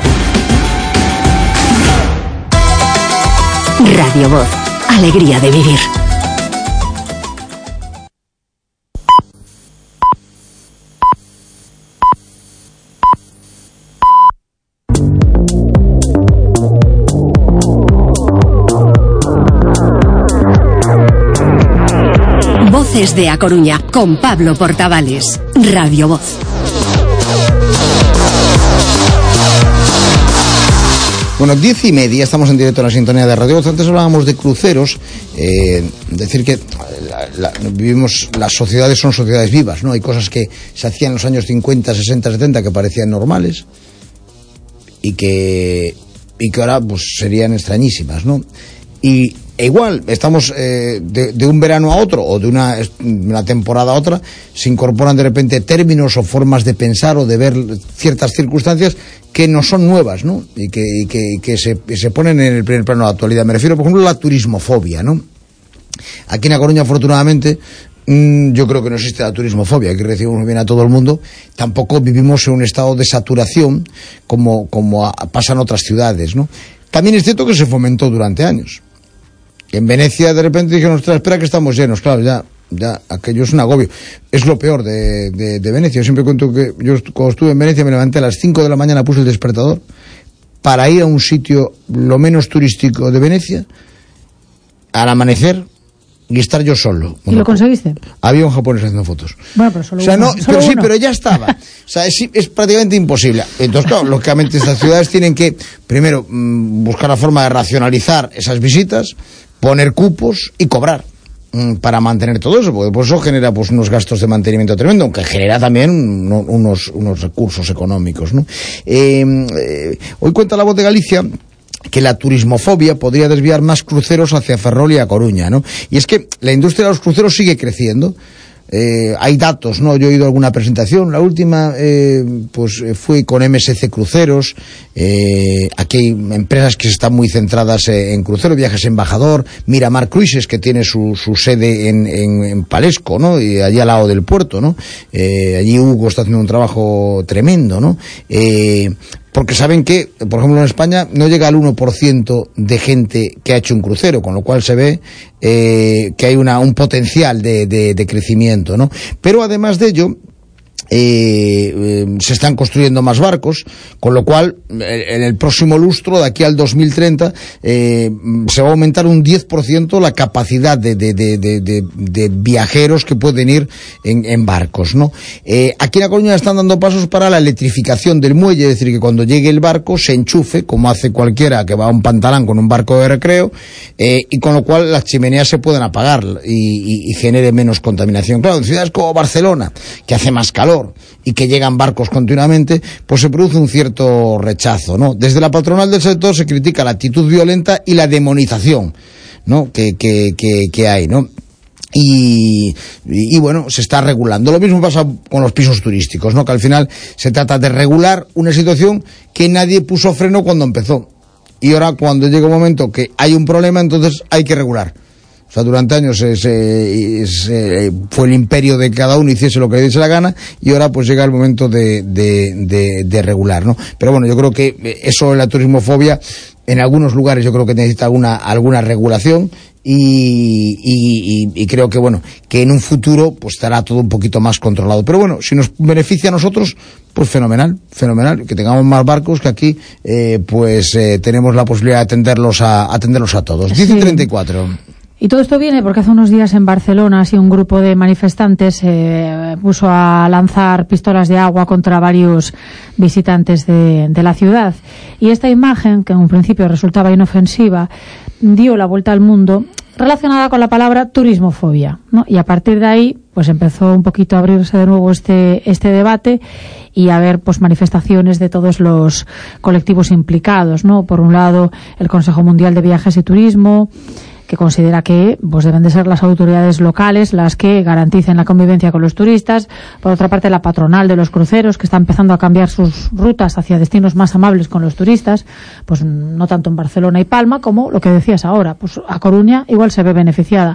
Radio Voz. Alegría de vivir. Voces de A Coruña, con Pablo Portavales. Radio Voz. Bueno, diez y media, estamos en directo en la sintonía de Radio Voz. Antes hablábamos de cruceros, eh, decir que la, la, vivimos, las sociedades son sociedades vivas, ¿no? Hay cosas que se hacían en los años cincuenta, sesenta, setenta que parecían normales y que, y que ahora pues serían extrañísimas, ¿no? Y e igual, estamos eh, de, de un verano a otro o de una, una temporada a otra, se incorporan de repente términos o formas de pensar o de ver ciertas circunstancias que no son nuevas, ¿no? Y que, y que, y que se, se ponen en el primer plano de la actualidad. Me refiero, por ejemplo, a la turismofobia, ¿no? Aquí en A Coruña, afortunadamente, mmm, yo creo que no existe la turismofobia, aquí recibimos bien a todo el mundo. Tampoco vivimos en un estado de saturación como, como a, pasa en otras ciudades, ¿no? También es cierto que se fomentó durante años. En Venecia de repente dijeron, ostras, espera que estamos llenos, claro, ya, ya, aquello es un agobio. Es lo peor de, de, de Venecia. Yo siempre cuento que yo cuando estuve en Venecia me levanté a las cinco de la mañana, puse el despertador para ir a un sitio lo menos turístico de Venecia al amanecer y estar yo solo. ¿Y lo conseguiste? Había un japonés haciendo fotos. Bueno, pero solo o sea, uno. no, Solo pero sí, uno. pero ya estaba. O sea, es, es prácticamente imposible. Entonces, claro, lógicamente estas ciudades tienen que, primero, mmm, buscar la forma de racionalizar esas visitas, poner cupos y cobrar mmm, para mantener todo eso, porque pues, eso genera pues unos gastos de mantenimiento tremendo, aunque genera también uno, unos, unos recursos económicos, ¿no? Eh, eh, hoy cuenta La Voz de Galicia que la turismofobia podría desviar más cruceros hacia Ferrol y A Coruña, ¿no? Y es que la industria de los cruceros sigue creciendo. Eh, hay datos, ¿no? Yo he oído alguna presentación, la última eh, pues fue con M S C Cruceros. Eh, aquí hay empresas que están muy centradas en cruceros, Viajes Embajador, Miramar Cruises, que tiene su, su sede en, en, en Palesco, ¿no? Y allí al lado del puerto, ¿no? Eh, allí Hugo está haciendo un trabajo tremendo, ¿no? Eh, porque saben que, por ejemplo, en España no llega al uno por ciento de gente que ha hecho un crucero, con lo cual se ve eh, que hay una, un potencial de, de, de crecimiento, ¿no? Pero además de ello, Eh, eh, se están construyendo más barcos, con lo cual en el próximo lustro, de aquí al dos mil treinta, eh, se va a aumentar un diez por ciento la capacidad de, de, de, de, de, de viajeros que pueden ir en, en barcos, ¿no? Eh, aquí en A Coruña están dando pasos para la electrificación del muelle, es decir, que cuando llegue el barco se enchufe, como hace cualquiera que va a un pantalán con un barco de recreo, eh, y con lo cual las chimeneas se pueden apagar y, y, y genere menos contaminación. Claro, en ciudades como Barcelona, que hace más calor y que llegan barcos continuamente, pues se produce un cierto rechazo, ¿no? Desde la patronal del sector se critica la actitud violenta y la demonización, ¿no? que, que, que, que hay, ¿no? Y, y, y bueno, se está regulando. Lo mismo pasa con los pisos turísticos, ¿no? Que al final se trata de regular una situación que nadie puso freno cuando empezó. Y ahora, cuando llega un momento que hay un problema, entonces hay que regular. O sea, durante años se, se, se, fue el imperio de cada uno, hiciese lo que le diese la gana, y ahora pues llega el momento de, de, de, de regular, ¿no? Pero bueno, yo creo que eso de la turismofobia, en algunos lugares yo creo que necesita alguna, alguna regulación, y, y, y, y creo que bueno, que en un futuro pues estará todo un poquito más controlado. Pero bueno, si nos beneficia a nosotros, pues fenomenal, fenomenal, que tengamos más barcos, que aquí eh, pues eh, tenemos la posibilidad de atenderlos a, atenderlos a todos. diez y treinta y cuatro. Y todo esto viene porque hace unos días en Barcelona así un grupo de manifestantes eh, puso a lanzar pistolas de agua contra varios visitantes de, de la ciudad. Y esta imagen, que en un principio resultaba inofensiva, dio la vuelta al mundo relacionada con la palabra turismofobia, ¿no? Y a partir de ahí pues empezó un poquito a abrirse de nuevo este, este debate y a haber pues manifestaciones de todos los colectivos implicados, ¿no? Por un lado, el Consejo Mundial de Viajes y Turismo, que considera que pues deben de ser las autoridades locales las que garanticen la convivencia con los turistas. Por otra parte, la patronal de los cruceros, que está empezando a cambiar sus rutas hacia destinos más amables con los turistas, pues no tanto en Barcelona y Palma como lo que decías ahora, pues A Coruña igual se ve beneficiada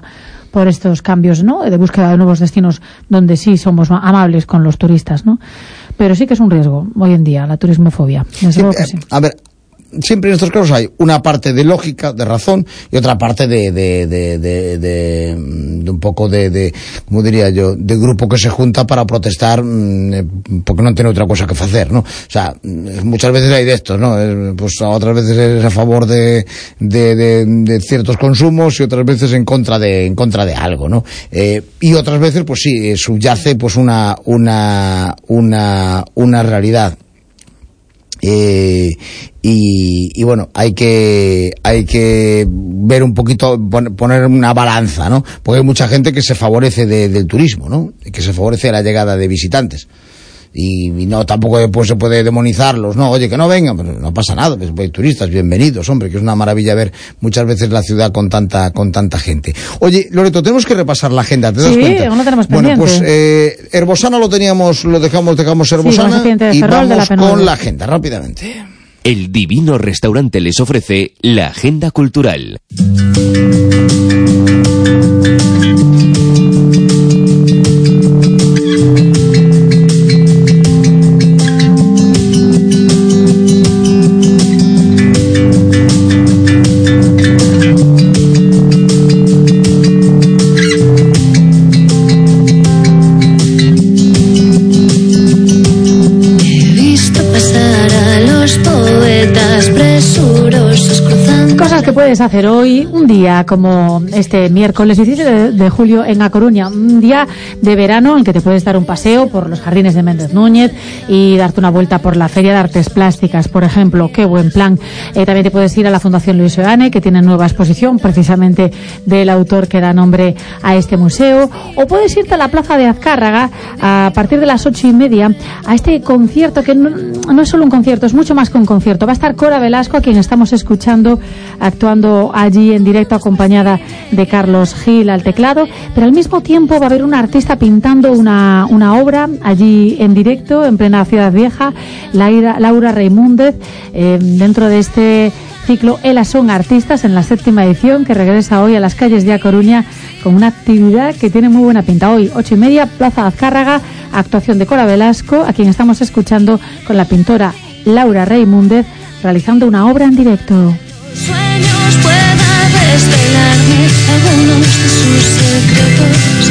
por estos cambios, ¿no?, de búsqueda de nuevos destinos donde sí somos amables con los turistas, ¿no? Pero sí que es un riesgo hoy en día la turismofobia. Desde Sí, luego que eh, sí. A ver, siempre en estos casos hay una parte de lógica, de razón, y otra parte de, de, de, de, de, de un poco de, de, ¿cómo diría yo?, de grupo que se junta para protestar mmm, porque no tiene otra cosa que hacer, ¿no? O sea, muchas veces hay de estos, ¿no? Eh, Pues otras veces es a favor de, de, de, de ciertos consumos y otras veces en contra de, en contra de algo, ¿no? Eh, y otras veces, pues sí, subyace pues una, una, una, una realidad. Eh, y, y bueno, hay que hay que ver un poquito, poner una balanza, ¿no? Porque hay mucha gente que se favorece de, del turismo, ¿no? Que se favorece de la llegada de visitantes. Y, y no, tampoco después se puede demonizarlos, no, oye, que no vengan, pero no pasa nada, pues hay turistas, bienvenidos, hombre, que es una maravilla ver muchas veces la ciudad con tanta con tanta gente. Oye, Loreto, tenemos que repasar la agenda, ¿te das Sí, cuenta? aún lo tenemos Bueno, pendiente. pues eh, Herbosana lo teníamos, lo dejamos, dejamos Herbosana Sí, con ese y Ferrol de la vamos P nueve. con la agenda, rápidamente. El Divino Restaurante les ofrece la agenda cultural. He visto pasar a los poetas presurosos cruzando. Cosas que puedes hacer hoy, un día como este miércoles diecisiete de, de julio en A Coruña, un día de verano en que te puedes dar un paseo por los jardines de Méndez Núñez y darte una vuelta por la Feria de Artes Plásticas, por ejemplo. Qué buen plan. Eh, también te puedes ir a la Fundación Luis Seoane, que tiene nueva exposición precisamente del autor que da nombre a este museo, o puedes irte a la Plaza de Azcárraga a partir de las ocho y media a este concierto que no, no es solo un concierto, es mucho más que un concierto. Va a estar Cora Velasco, a quien estamos escuchando actuando allí en directo, acompañada de Carlos Gil al teclado, pero al mismo tiempo va a haber una artista pintando una, una obra allí en directo, en plena Ciudad Vieja, Laura, Laura Reimúndez, eh, dentro de este ciclo Elas son artistas, en la séptima edición, que regresa hoy a las calles de A Coruña con una actividad que tiene muy buena pinta. Hoy, ocho y media, Plaza Azcárraga, actuación de Cora Velasco, a quien estamos escuchando con la pintora Laura Reimúndez, realizando una obra en directo. Sueños pueda desvelarme algunos de sus secretos.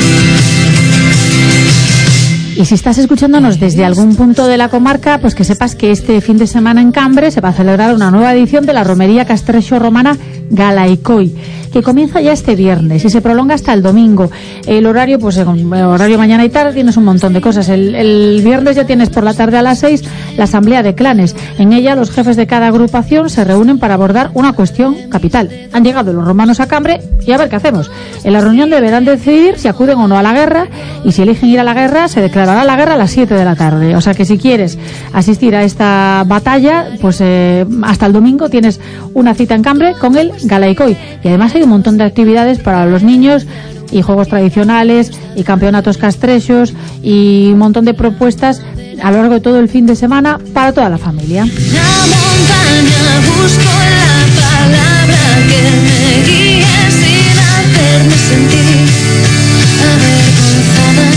Y si estás escuchándonos desde algún punto de la comarca, pues que sepas que este fin de semana en Cambre se va a celebrar una nueva edición de la romería Castrexo Romana Galaicoi, que comienza ya este viernes y se prolonga hasta el domingo. El horario, pues el horario mañana y tarde, tienes un montón de cosas. El, el viernes ya tienes por la tarde a las seis la asamblea de clanes. En ella los jefes de cada agrupación se reúnen para abordar una cuestión capital. Han llegado los romanos a Cambre y a ver qué hacemos. En la reunión deberán decidir si acuden o no a la guerra, y si eligen ir a la guerra se declarará la guerra a las siete de la tarde. O sea que si quieres asistir a esta batalla, pues eh, hasta el domingo tienes una cita en Cambre con el Galaicoi. Y además hay un montón de actividades para los niños y juegos tradicionales y campeonatos castrechos y un montón de propuestas a lo largo de todo el fin de semana para toda la familia. La montaña busco la palabra que me guíe sin hacerme sentir avergonzada.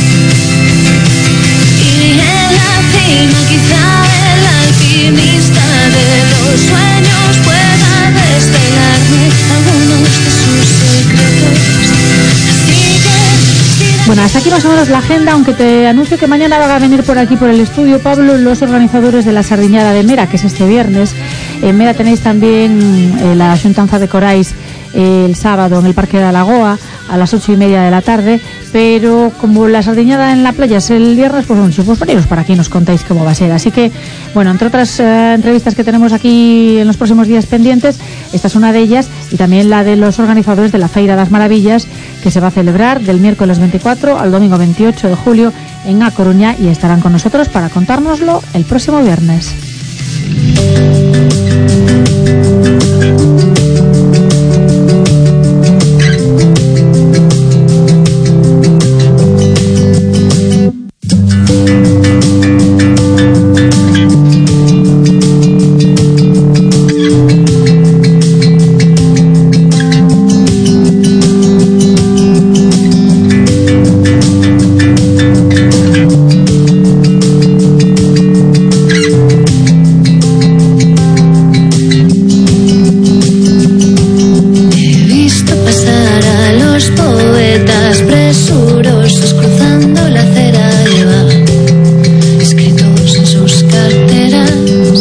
Y en la cima quizá el alquimista de los sueños pueda desvelarme algunos de sus secretos. Así que... Bueno, hasta aquí más o menos la agenda, aunque te anuncio que mañana van a venir por aquí por el estudio, Pablo, los organizadores de la Sardiñada de Mera, que es este viernes. En Mera tenéis también eh, la xuntanza de Corais eh, el sábado en el Parque de Alagoa a las ocho y media de la tarde, pero como la Sardiñada en la playa es el viernes, pues bueno, pues veniros por aquí y nos contáis cómo va a ser. Así que, bueno, entre otras eh, entrevistas que tenemos aquí en los próximos días pendientes, esta es una de ellas, y también la de los organizadores de la Feira das Maravillas, que se va a celebrar del miércoles veinticuatro al domingo veintiocho de julio en A Coruña, y estarán con nosotros para contárnoslo el próximo viernes. poetas presurosos cruzando la acera llevaban escritos en sus carteras.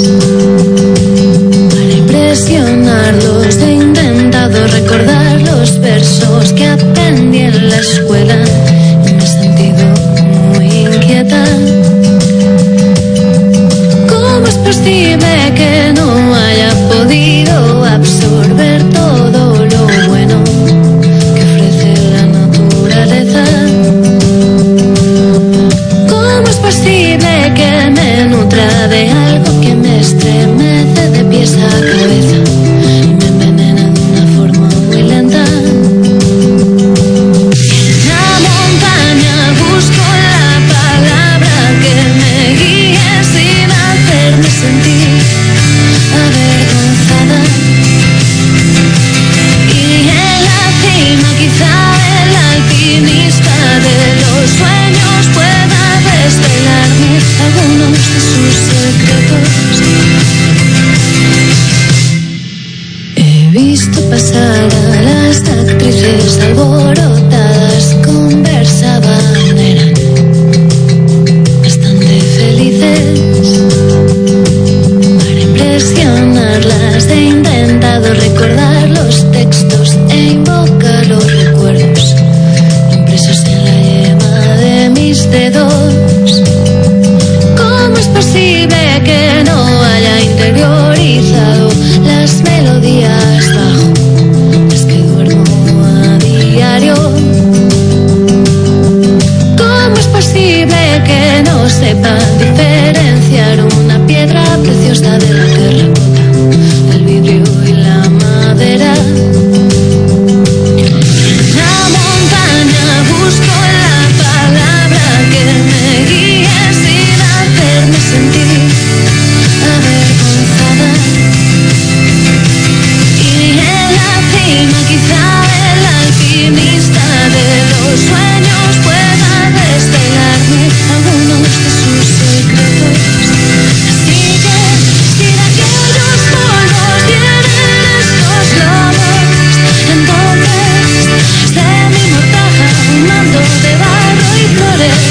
Para impresionarlos he intentado recordar los versos que aprendí en la escuela y me he sentido muy inquieta. ¿Cómo es posible que no haya podido absorber todo lo bueno que ofrece la naturaleza? ¿Cómo es posible que me nutra de algo que me estremece de pies a cabeza y me envenena de una forma muy lenta? En la montaña busco la palabra que me guíe sin hacerme sentir avergonzada. Y en la cima quizá el alpinista de los sueños pueda desvelarme algunos de sus secretos. He visto pasar a las actrices alborotadas, conversaban, eran bastante felices. Para impresionarlas he intentado recordar los textos e invocar los recuerdos impresos en la yema de mis dedos. ¿Cómo es posible que no haya interiorizado las melodías bajo las que duermo a diario? ¿Cómo es posible que no sepa diferenciar una piedra preciosa de la terracota, el vidrio y la madera? En la montaña busco la palabra que me guíe sin hacerme sentir avergonzada. Y en la cima quizá el alpinista de los sueños pueda desvelarme algunos de sus secretos. Así que si de aquellos polvos vienen estos lobos, entonces sé mi mortaja un mando de barro y flores.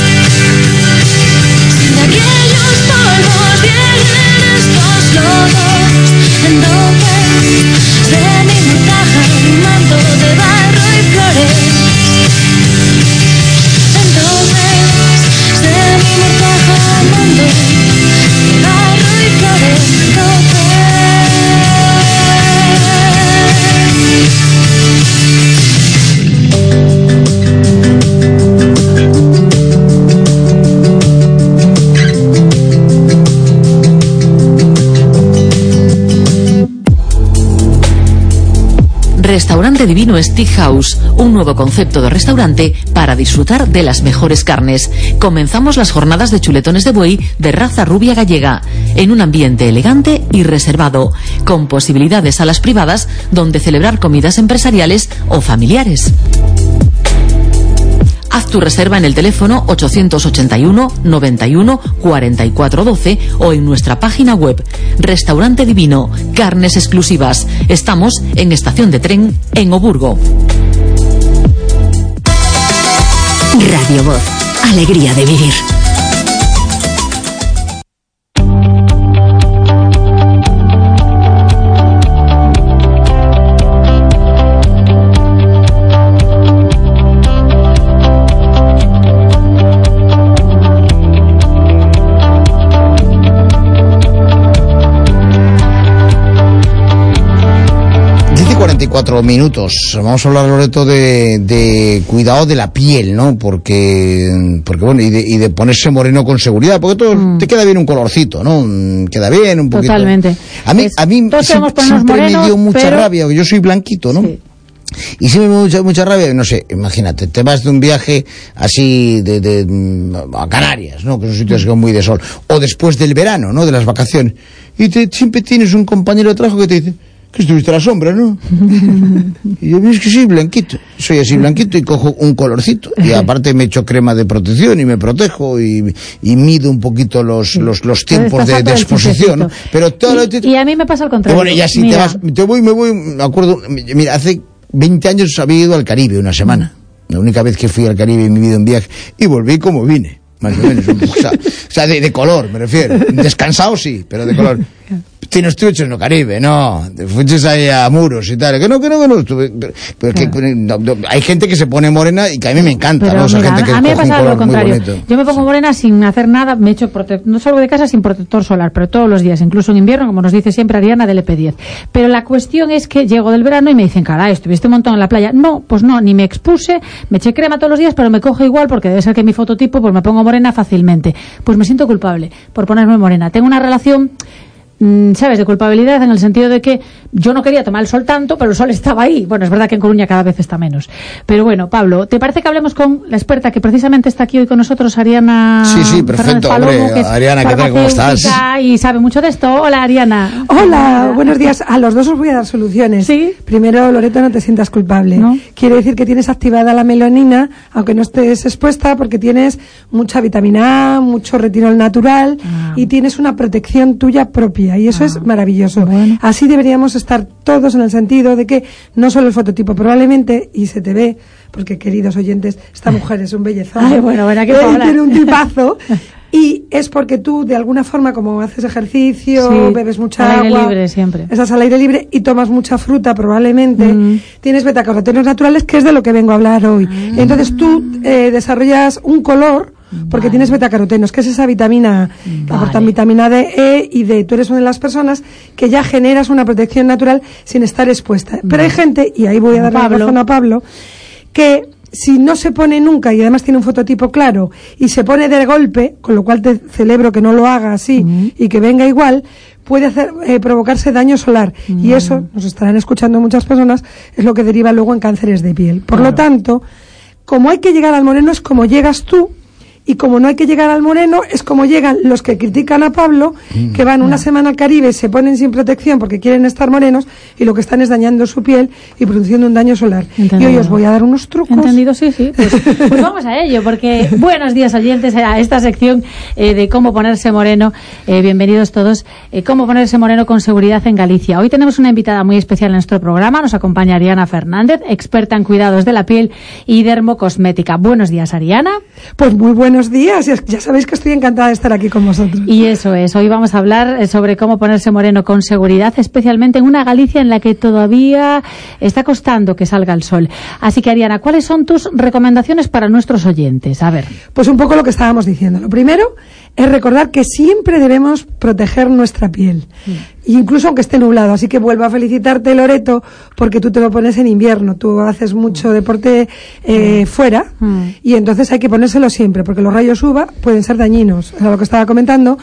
Si de aquellos polvos vienen estos lobos, entonces sé mi mortaja un mando de barro y flores. Entonces sé mi mortaja un mando de barro y flores. Entonces Restaurante Divino Steakhouse, un nuevo concepto de restaurante para disfrutar de las mejores carnes. Comenzamos las jornadas de chuletones de buey de raza rubia gallega, en un ambiente elegante y reservado, con posibilidades salas privadas donde celebrar comidas empresariales o familiares. Haz tu reserva en el teléfono ochocientos ochenta y uno, noventa y uno, cuarenta y cuatro doce o en nuestra página web. Restaurante Divino, carnes exclusivas. Estamos en Estación de Tren, en Oburgo. Radio Voz, alegría de vivir. Cuatro minutos. Vamos a hablar, Loreto, de, de cuidado de la piel, ¿no? Porque, porque bueno, y de, y de ponerse moreno con seguridad, porque todo mm. te queda bien un colorcito, ¿no? Queda bien un poquito. Totalmente. A mí, a mí siempre, siempre morenos, me dio mucha pero... rabia, yo soy blanquito, ¿no? Sí. Y siempre me dio mucha, mucha rabia, no sé, imagínate, te vas de un viaje así de, de a Canarias, ¿no? Que son sitios que son muy de sol, o después del verano, ¿no? De las vacaciones, y te, siempre tienes un compañero de trabajo que te dice que estuviste a la sombra, ¿no? Y yo, es que soy blanquito, soy así blanquito y cojo un colorcito, y aparte me echo crema de protección y me protejo y, y mido un poquito los, los, los tiempos de, de exposición, ¿no? Pero todo y, lo... y a mí me pasa al contrario. Y bueno, ya si mira. te vas, te voy, me voy, me acuerdo, mira, hace veinte años había ido al Caribe una semana. La única vez que fui al Caribe en mi vida en viaje, y volví como vine, más o menos. O sea, o sea de, de color, me refiero. Descansado sí, pero de color. Tienes estuches no Caribe, no, fuiste ahí a Muros y tal, que no, que no, que no, estuve, pero, pero claro. que, no, no, hay gente que se pone morena y que a mí me encanta, pero ¿no? O sea, mira, gente que a mí me pasa lo contrario, yo me pongo morena sin hacer nada, me echo prote- no salgo de casa sin protector solar, pero todos los días, incluso en invierno, como nos dice siempre Ariana del E P diez, pero la cuestión es que llego del verano y me dicen, caray, estuviste un montón en la playa, no, pues no, ni me expuse, me eché crema todos los días, pero me cojo igual, porque debe ser que mi fototipo, pues me pongo morena fácilmente, pues me siento culpable por ponerme morena, tengo una relación, ¿sabes?, de culpabilidad, en el sentido de que yo no quería tomar el sol tanto, pero el sol estaba ahí. Bueno, es verdad que en Coruña cada vez está menos. Pero bueno, Pablo, ¿te parece que hablemos con la experta que precisamente está aquí hoy con nosotros, Ariana? Sí, sí, perfecto, Palomo, hombre. que es Ariana, ¿qué tal? ¿Cómo estás? Y sabe mucho de esto. Hola, Ariana. Hola, buenos días. A los dos os voy a dar soluciones. ¿Sí? Primero, Loreto, no te sientas culpable. ¿No? Quiere decir que tienes activada la melanina, aunque no estés expuesta, porque tienes mucha vitamina A, mucho retinol natural ah. y tienes una protección tuya propia. Y eso ah. es maravilloso. Bueno. Así deberíamos estar todos, en el sentido de que no solo el fototipo, probablemente, y se te ve, porque queridos oyentes, esta mujer es un bellezón. Ay, bueno, bueno, ¿qué eh, tiene un tipazo. Y es porque tú, de alguna forma, como haces ejercicio, sí, bebes mucha al agua, aire libre siempre. Estás al aire libre y tomas mucha fruta, probablemente, mm. tienes betacarotenos naturales, que es de lo que vengo a hablar hoy. Ah. Entonces tú eh, desarrollas un color, porque vale. tienes betacarotenos, que es esa vitamina vale. que aportan vitamina D, E y D. Tú eres una de las personas que ya generas una protección natural sin estar expuesta. Vale. Pero hay gente, y ahí voy a darle la razón a Pablo, que si no se pone nunca, y además tiene un fototipo claro, y se pone de golpe, con lo cual te celebro que no lo haga así, uh-huh. y que venga igual, puede hacer eh, provocarse daño solar. Uh-huh. Y eso, nos estarán escuchando muchas personas, es lo que deriva luego en cánceres de piel. Por claro. lo tanto, como hay que llegar al moreno, es como llegas tú. Y como no hay que llegar al moreno, es como llegan los que critican a Pablo, que van una semana al Caribe, se ponen sin protección porque quieren estar morenos, y lo que están es dañando su piel y produciendo un daño solar. Entendido. Y hoy os voy a dar unos trucos. Entendido, sí, sí. Pues, pues vamos a ello, porque buenos días, oyentes, a esta sección eh, de cómo ponerse moreno. Eh, bienvenidos todos. Eh, cómo ponerse moreno con seguridad en Galicia. Hoy tenemos una invitada muy especial en nuestro programa. Nos acompaña Ariana Fernández, experta en cuidados de la piel y dermocosmética. Buenos días, Ariana. Pues muy buenos Buenos días, ya sabéis que estoy encantada de estar aquí con vosotros. Y eso es, hoy vamos a hablar sobre cómo ponerse moreno con seguridad, especialmente en una Galicia en la que todavía está costando que salga el sol. Así que, Ariana, ¿cuáles son tus recomendaciones para nuestros oyentes? A ver. Pues un poco lo que estábamos diciendo. Lo primero es recordar que siempre debemos proteger nuestra piel, sí. incluso aunque esté nublado. Así que vuelvo a felicitarte, Loreto, porque tú te lo pones en invierno. Tú haces mucho deporte eh, mm. fuera mm. y entonces hay que ponérselo siempre, porque los rayos U V A pueden ser dañinos, era lo que estaba comentando,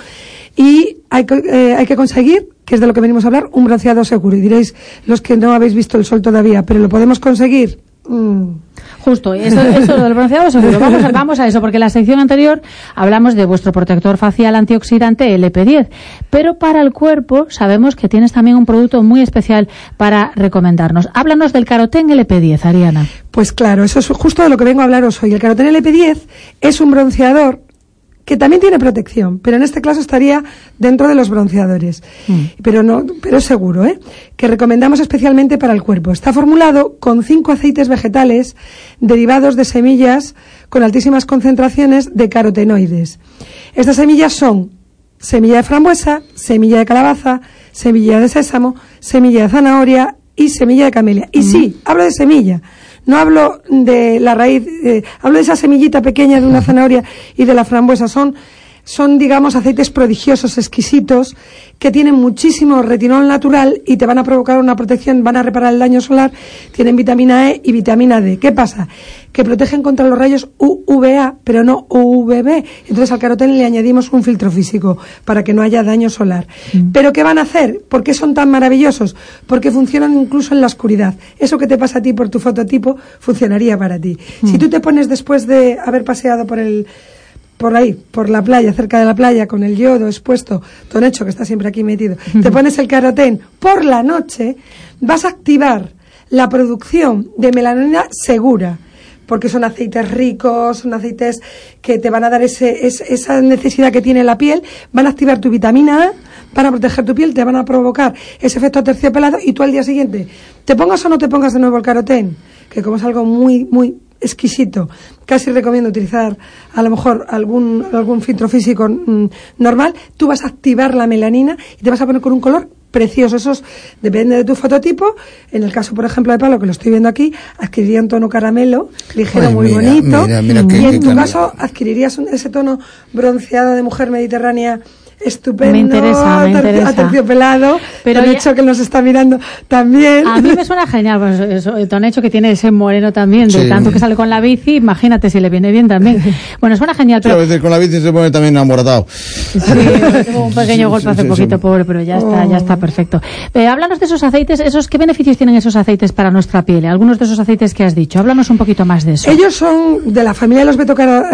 y hay que, eh, hay que conseguir, que es de lo que venimos a hablar, un bronceado seguro. Y diréis, los que no habéis visto el sol todavía, pero lo podemos conseguir. Mm. Justo, eso, eso del bronceado seguro. Vamos a, vamos a eso, porque en la sección anterior hablamos de vuestro protector facial antioxidante, el E P diez. Pero para el cuerpo sabemos que tienes también un producto muy especial para recomendarnos. Háblanos del Carotén L P diez, Ariana. Pues claro, eso es justo de lo que vengo a hablaros hoy. El Carotén L P diez es un bronceador que también tiene protección, pero en este caso estaría dentro de los bronceadores. Mm. Pero no, pero es seguro, ¿eh? Que recomendamos especialmente para el cuerpo. Está formulado con cinco aceites vegetales derivados de semillas con altísimas concentraciones de carotenoides. Estas semillas son semilla de frambuesa, semilla de calabaza, semilla de sésamo, semilla de zanahoria y semilla de camelia. Y mm. sí, hablo de semilla. No hablo de la raíz, eh, hablo de esa semillita pequeña de una zanahoria y de la frambuesa. Son, son, digamos, aceites prodigiosos, exquisitos, que tienen muchísimo retinol natural y te van a provocar una protección, van a reparar el daño solar, tienen vitamina E y vitamina D. ¿Qué pasa? Que protegen contra los rayos U V A, pero no U V B. Entonces al carotén le añadimos un filtro físico para que no haya daño solar. Mm. ¿Pero qué van a hacer? ¿Por qué son tan maravillosos? Porque funcionan incluso en la oscuridad. Eso que te pasa a ti por tu fototipo funcionaría para ti. Mm. Si tú te pones después de haber paseado por el... por ahí, por la playa, cerca de la playa, con el yodo expuesto, Tonecho, que está siempre aquí metido, te pones el carotén por la noche, vas a activar la producción de melanina segura, porque son aceites ricos, son aceites que te van a dar ese, ese, esa necesidad que tiene la piel, van a activar tu vitamina A, van a proteger tu piel, te van a provocar ese efecto aterciopelado, y tú al día siguiente, te pongas o no te pongas de nuevo el carotén, que como es algo muy, muy exquisito. Casi recomiendo utilizar a lo mejor algún, algún filtro físico mmm, normal. Tú vas a activar la melanina y te vas a poner con un color precioso. Eso es, depende de tu fototipo. En el caso, por ejemplo, de Pablo, que lo estoy viendo aquí, adquiriría un tono caramelo, ligero, Ay, muy mira, bonito. Mira, mira, y qué, en qué tu cambio. caso, adquirirías un, ese tono bronceado de mujer mediterránea estupendo, Me interesa, me interesa. aterciopelado, Pero el ya- hecho que nos está mirando también. A mí me suena genial, pues eso, el Tonecho que tiene ese moreno también, de Sí. tanto que sale con la bici, imagínate si le viene bien también. Bueno, suena genial, Sí, a pero veces con la bici se pone también enamoratado. sí, tuvo un pequeño golpe hace Sí, sí, poquito, sí. pobre, pero ya está, ya está perfecto. Eh, háblanos de esos aceites, esos ¿qué beneficios tienen esos aceites para nuestra piel? Algunos de esos aceites que has dicho, háblanos un poquito más de eso. Ellos son de la familia de los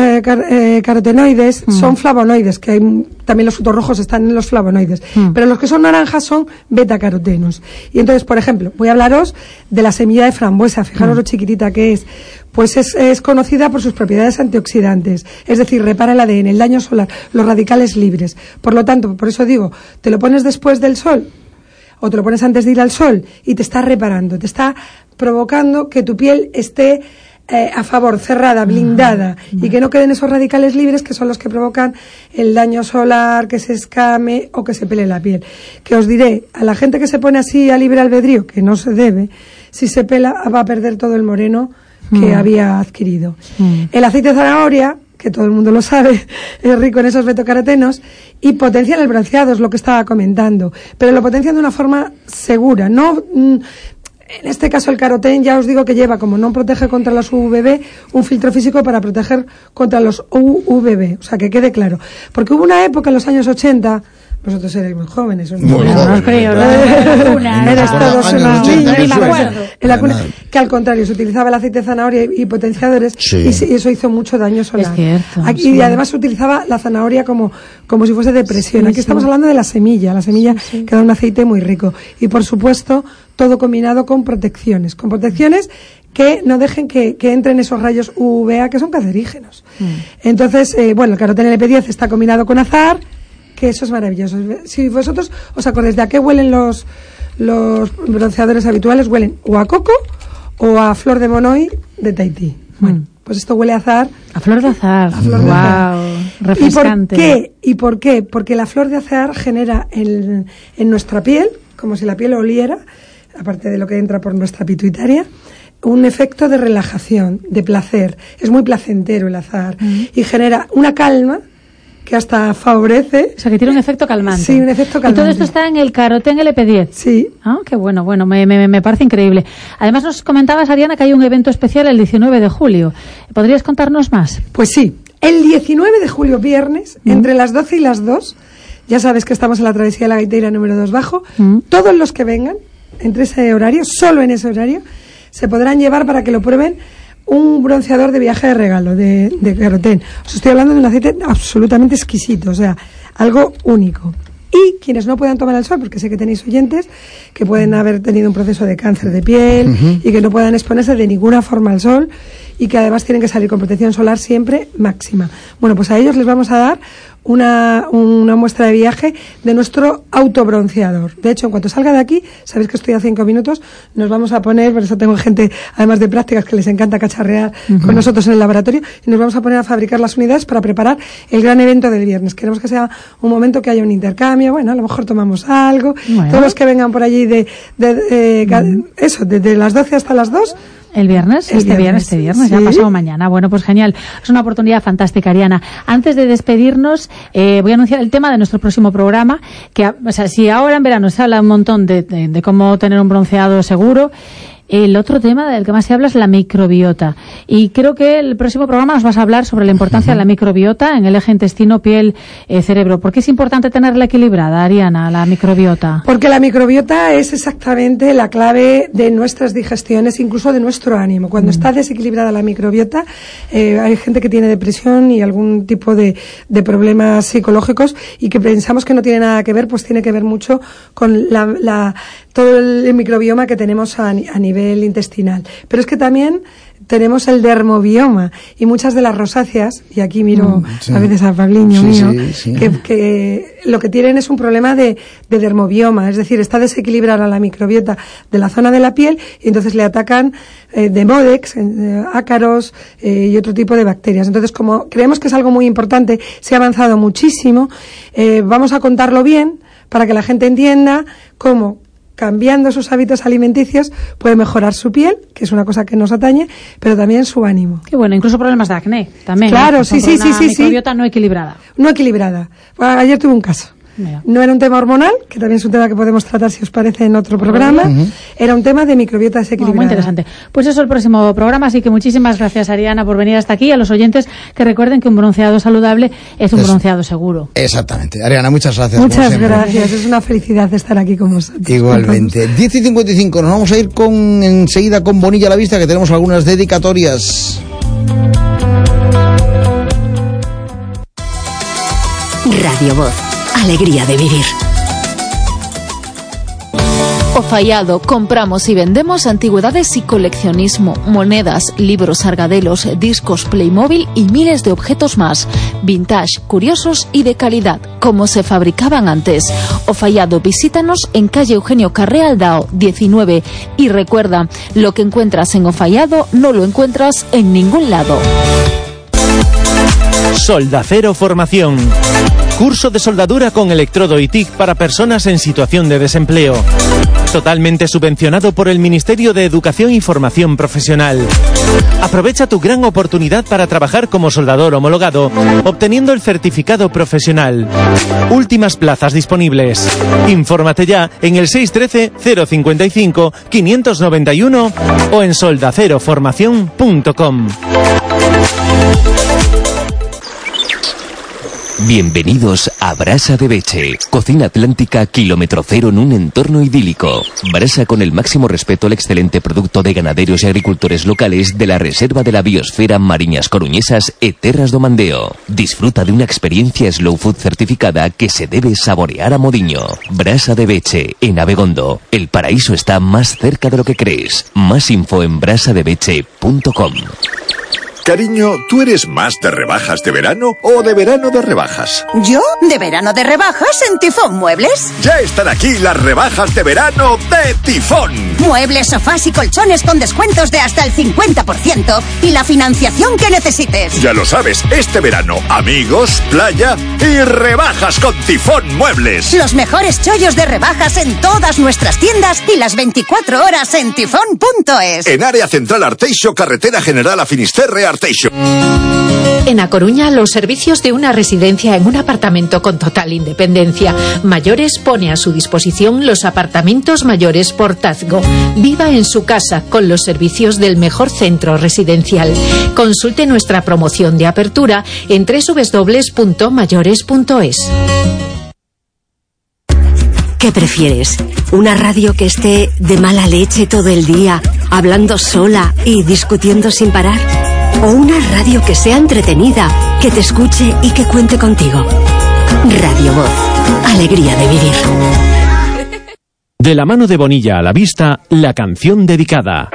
betacarotenoides, Mm. son flavonoides, que hay, mm, también los frutos rojos están en los flavonoides, Mm. pero los que son naranjas son betacarotenos. Y entonces, por ejemplo, voy a hablaros de la semilla de frambuesa, fijaros Mm. lo chiquitita que es. Pues es, es conocida por sus propiedades antioxidantes, es decir, repara el A D N, el daño solar, los radicales libres. Por lo tanto, por eso digo, te lo pones después del sol o te lo pones antes de ir al sol y te está reparando, te está provocando que tu piel esté eh, a favor, cerrada, blindada, y que no queden esos radicales libres que son los que provocan el daño solar, que se escame o que se pele la piel. Que os diré, a la gente que se pone así a libre albedrío, que no se debe, si se pela va a perder todo el moreno que Mm. había adquirido. Mm. El aceite de zanahoria, que todo el mundo lo sabe, es rico en esos betocarotenos y potencian el bronceado, es lo que estaba comentando, pero lo potencian de una forma segura, no... mm, en este caso el carotén, ya os digo que lleva, como no protege contra los U V B, un filtro físico para proteger contra los U V B, o sea, que quede claro. Porque hubo una época en los años ochenta, vosotros erais muy jóvenes, ¿os Muy acordáis? jóvenes, No os creo, muy no, jóvenes. en la cuna, Eres no. todos Años una ochenta, niña, ni me me acuerdo. suena. En la cuna, Nada. que al contrario, se utilizaba el aceite de zanahoria y, y potenciadores, Sí. y, se- y eso hizo mucho daño solar. Es cierto, Aquí, sí. Y además se utilizaba la zanahoria como, como si fuese de presión. Sí, Aquí sí. estamos hablando de la semilla, la semilla que da un aceite muy rico. Y por supuesto, todo combinado con protecciones, con protecciones que no dejen que, que entren esos rayos U V A que son cancerígenos. Mm. Entonces, eh, bueno, el carotén L P diez está combinado con azahar, que eso es maravilloso. Si vosotros os acordáis de a qué huelen los, los bronceadores habituales, huelen o a coco o a flor de monoy de Tahití. Bueno, pues esto huele a azahar. A flor de azahar. A flor de Wow, azahar. refrescante. ¿Y por qué? ¿Y por qué? Porque la flor de azahar genera en, en nuestra piel, como si la piel oliera, aparte de lo que entra por nuestra pituitaria, un efecto de relajación, de placer. Es muy placentero el azahar y genera una calma que hasta favorece. O sea, que tiene un efecto calmante. Sí, un efecto calmante. Y todo esto está en el carotén L P diez. Sí. Ah, qué bueno, bueno, me, me, me parece increíble. Además nos comentabas, Ariana, que hay un evento especial el diecinueve de julio. ¿Podrías contarnos más? Pues sí, el diecinueve de julio, viernes, Mm. entre las doce y las dos, ya sabes que estamos en la travesía de la Gaiteira número dos bajo, Mm. todos los que vengan, entre ese horario, solo en ese horario, se podrán llevar para que lo prueben un bronceador de viaje de regalo, de, de carotén. Os estoy hablando de un aceite absolutamente exquisito, o sea, algo único. Y quienes no puedan tomar el sol, porque sé que tenéis oyentes que pueden haber tenido un proceso de cáncer de piel Ujú. y que no puedan exponerse de ninguna forma al sol y que además tienen que salir con protección solar siempre máxima. Bueno, pues a ellos les vamos a dar una, una muestra de viaje de nuestro autobronceador. De hecho, en cuanto salga de aquí, sabéis que estoy a cinco minutos, nos vamos a poner, por eso tengo gente, además de prácticas, que les encanta cacharrear Ujú. con nosotros en el laboratorio, y nos vamos a poner a fabricar las unidades para preparar el gran evento del viernes. Queremos que sea un momento que haya un intercambio, bueno, a lo mejor tomamos algo, Bueno. todos los que vengan por allí de, de, de- ca- eso, desde las doce hasta las dos. El viernes, El este viernes, viernes, este viernes, sí. ya pasado mañana. Bueno, pues genial. Es una oportunidad fantástica, Ariana. Antes de despedirnos, eh, voy a anunciar el tema de nuestro próximo programa, que, a- o sea, si ahora en verano se habla un montón de, de, de cómo tener un bronceado seguro, el otro tema del que más se habla es la microbiota. Y creo que el próximo programa nos vas a hablar sobre la importancia de la microbiota en el eje intestino, piel, eh, cerebro. ¿Por qué es importante tenerla equilibrada, Ariana, la microbiota? Porque la microbiota es exactamente la clave de nuestras digestiones, incluso de nuestro ánimo. Cuando está desequilibrada la microbiota, eh, hay gente que tiene depresión y algún tipo de, de problemas psicológicos y que pensamos que no tiene nada que ver, pues tiene que ver mucho con la, la, todo el microbioma que tenemos a, ni- a nivel intestinal. Pero es que también tenemos el dermobioma y muchas de las rosáceas, y aquí miro mm, sí. a veces a Pabliño sí, mío, sí, sí. Que, que lo que tienen es un problema de, de dermobioma, es decir, está desequilibrada la microbiota de la zona de la piel y entonces le atacan eh, demodex, eh, ácaros eh, y otro tipo de bacterias. Entonces, como creemos que es algo muy importante, se ha avanzado muchísimo, eh, vamos a contarlo bien para que la gente entienda cómo, cambiando sus hábitos alimenticios, puede mejorar su piel, que es una cosa que nos atañe, pero también su ánimo. Qué bueno, incluso problemas de acné también. Claro, ¿no? sí, sí, sí, sí. Microbiota no equilibrada. No equilibrada. Bueno, ayer tuve un caso. Mira. No era un tema hormonal, que también es un tema que podemos tratar, si os parece, en otro programa. Uh-huh. Era un tema de microbiota desequilibrada. Oh, muy interesante. Pues eso, el próximo programa, así que muchísimas gracias, Ariana, por venir hasta aquí. A los oyentes, que recuerden que un bronceado saludable es un es, bronceado seguro. Exactamente. Ariana, muchas gracias. Muchas gracias. Es una felicidad estar aquí con vosotros. Igualmente. diez y cincuenta y cinco. Nos vamos a ir con enseguida con Bonilla a la vista, que tenemos algunas dedicatorias. Radio Voz. Alegría de vivir. O Fallado, compramos y vendemos antigüedades y coleccionismo, monedas, libros, argadelos, discos, Playmobil y miles de objetos más, vintage, curiosos y de calidad, como se fabricaban antes. O Fallado, visítanos en calle Eugenio Carré Aldao, diecinueve, y recuerda, lo que encuentras en O Fallado no lo encuentras en ningún lado. Soldacero Formación. Curso de soldadura con electrodo y T I C para personas en situación de desempleo. Totalmente subvencionado por el Ministerio de Educación y Formación Profesional. Aprovecha tu gran oportunidad para trabajar como soldador homologado, obteniendo el certificado profesional. Últimas plazas disponibles. Infórmate ya en el seis uno tres cero cinco cinco cinco nueve uno o en soldacero formación punto com. Bienvenidos a Brasa de Beche, cocina atlántica kilómetro cero en un entorno idílico. Brasa con el máximo respeto al excelente producto de ganaderos y agricultores locales de la Reserva de la Biosfera Mariñas Coruñesas e Terras do Mandeo. Disfruta de una experiencia Slow Food certificada que se debe saborear a modiño. Brasa de Beche, en Abegondo. El paraíso está más cerca de lo que crees. Más info en brasa de beche punto com. Cariño, ¿tú eres más de rebajas de verano o de verano de rebajas? Yo, de verano de rebajas en Tifón Muebles. Ya están aquí las rebajas de verano de Tifón. Muebles, sofás y colchones con descuentos de hasta el cincuenta por ciento y la financiación que necesites. Ya lo sabes, este verano, amigos, playa y rebajas con Tifón Muebles. Los mejores chollos de rebajas en todas nuestras tiendas y las veinticuatro horas en tifón punto es. En área central Arteixo, carretera general a Finisterre, Arteixo. En A Coruña, los servicios de una residencia en un apartamento con total independencia. Mayores pone a su disposición los apartamentos mayores Portazgo. Viva en su casa con los servicios del mejor centro residencial. Consulte nuestra promoción de apertura en doble u doble u doble u punto mayores punto es. ¿Qué prefieres? ¿Una radio que esté de mala leche todo el día, hablando sola y discutiendo sin parar? ¿O una radio que sea entretenida, que te escuche y que cuente contigo? Radio Voz. Alegría de vivir. De la mano de Bonilla a la vista, la canción dedicada.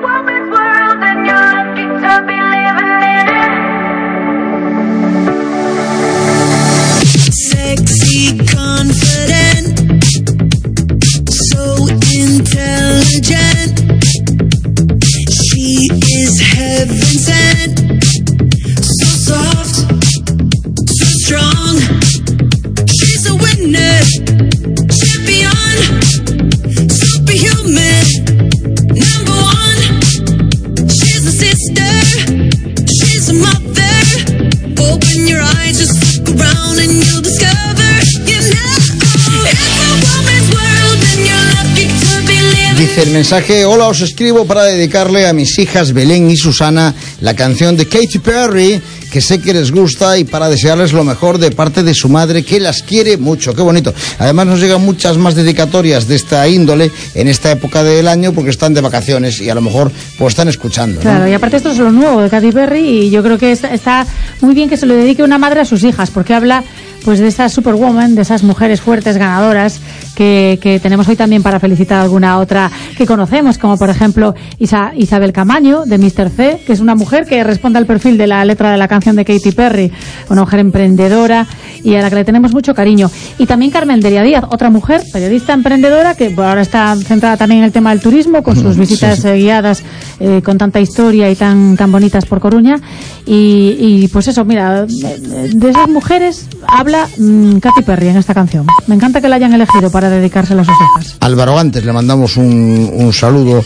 Sexy, confident, so intelligent. She is heaven sent, so soft, so strong. She's a winner, champion, superhuman, number one. She's a sister, she's a mother. Open your eyes, just look around and you'll discover, you know, it's a woman's world and you're lucky to be living. Dice el mensaje: hola, os escribo para dedicarle a mis hijas Belén y Susana la canción de Katy Perry, que sé que les gusta, y para desearles lo mejor de parte de su madre, que las quiere mucho. Qué bonito. Además nos llegan muchas más dedicatorias de esta índole en esta época del año, porque están de vacaciones y a lo mejor pues están escuchando, ¿no? Claro, y aparte esto es lo nuevo de Katy Perry, y yo creo que está, está muy bien que se lo dedique una madre a sus hijas, porque habla pues de esas superwoman, de esas mujeres fuertes, ganadoras, que, que tenemos hoy también para felicitar a alguna otra que conocemos, como por ejemplo Isa, Isabel Camaño, de míster C, que es una mujer que responde al perfil de la letra de la canción de Katy Perry, una mujer emprendedora y a la que le tenemos mucho cariño. Y también Carmen Delia Díaz, otra mujer, periodista emprendedora, que ahora está centrada también en el tema del turismo, con sus visitas sí, sí. Eh, guiadas eh, con tanta historia y tan, tan bonitas por Coruña. Y, y pues eso, mira, de esas mujeres habla mmm, Katy Perry en esta canción. Me encanta que la hayan elegido para dedicársela a sus hijas. Álvaro, antes le mandamos un, un saludo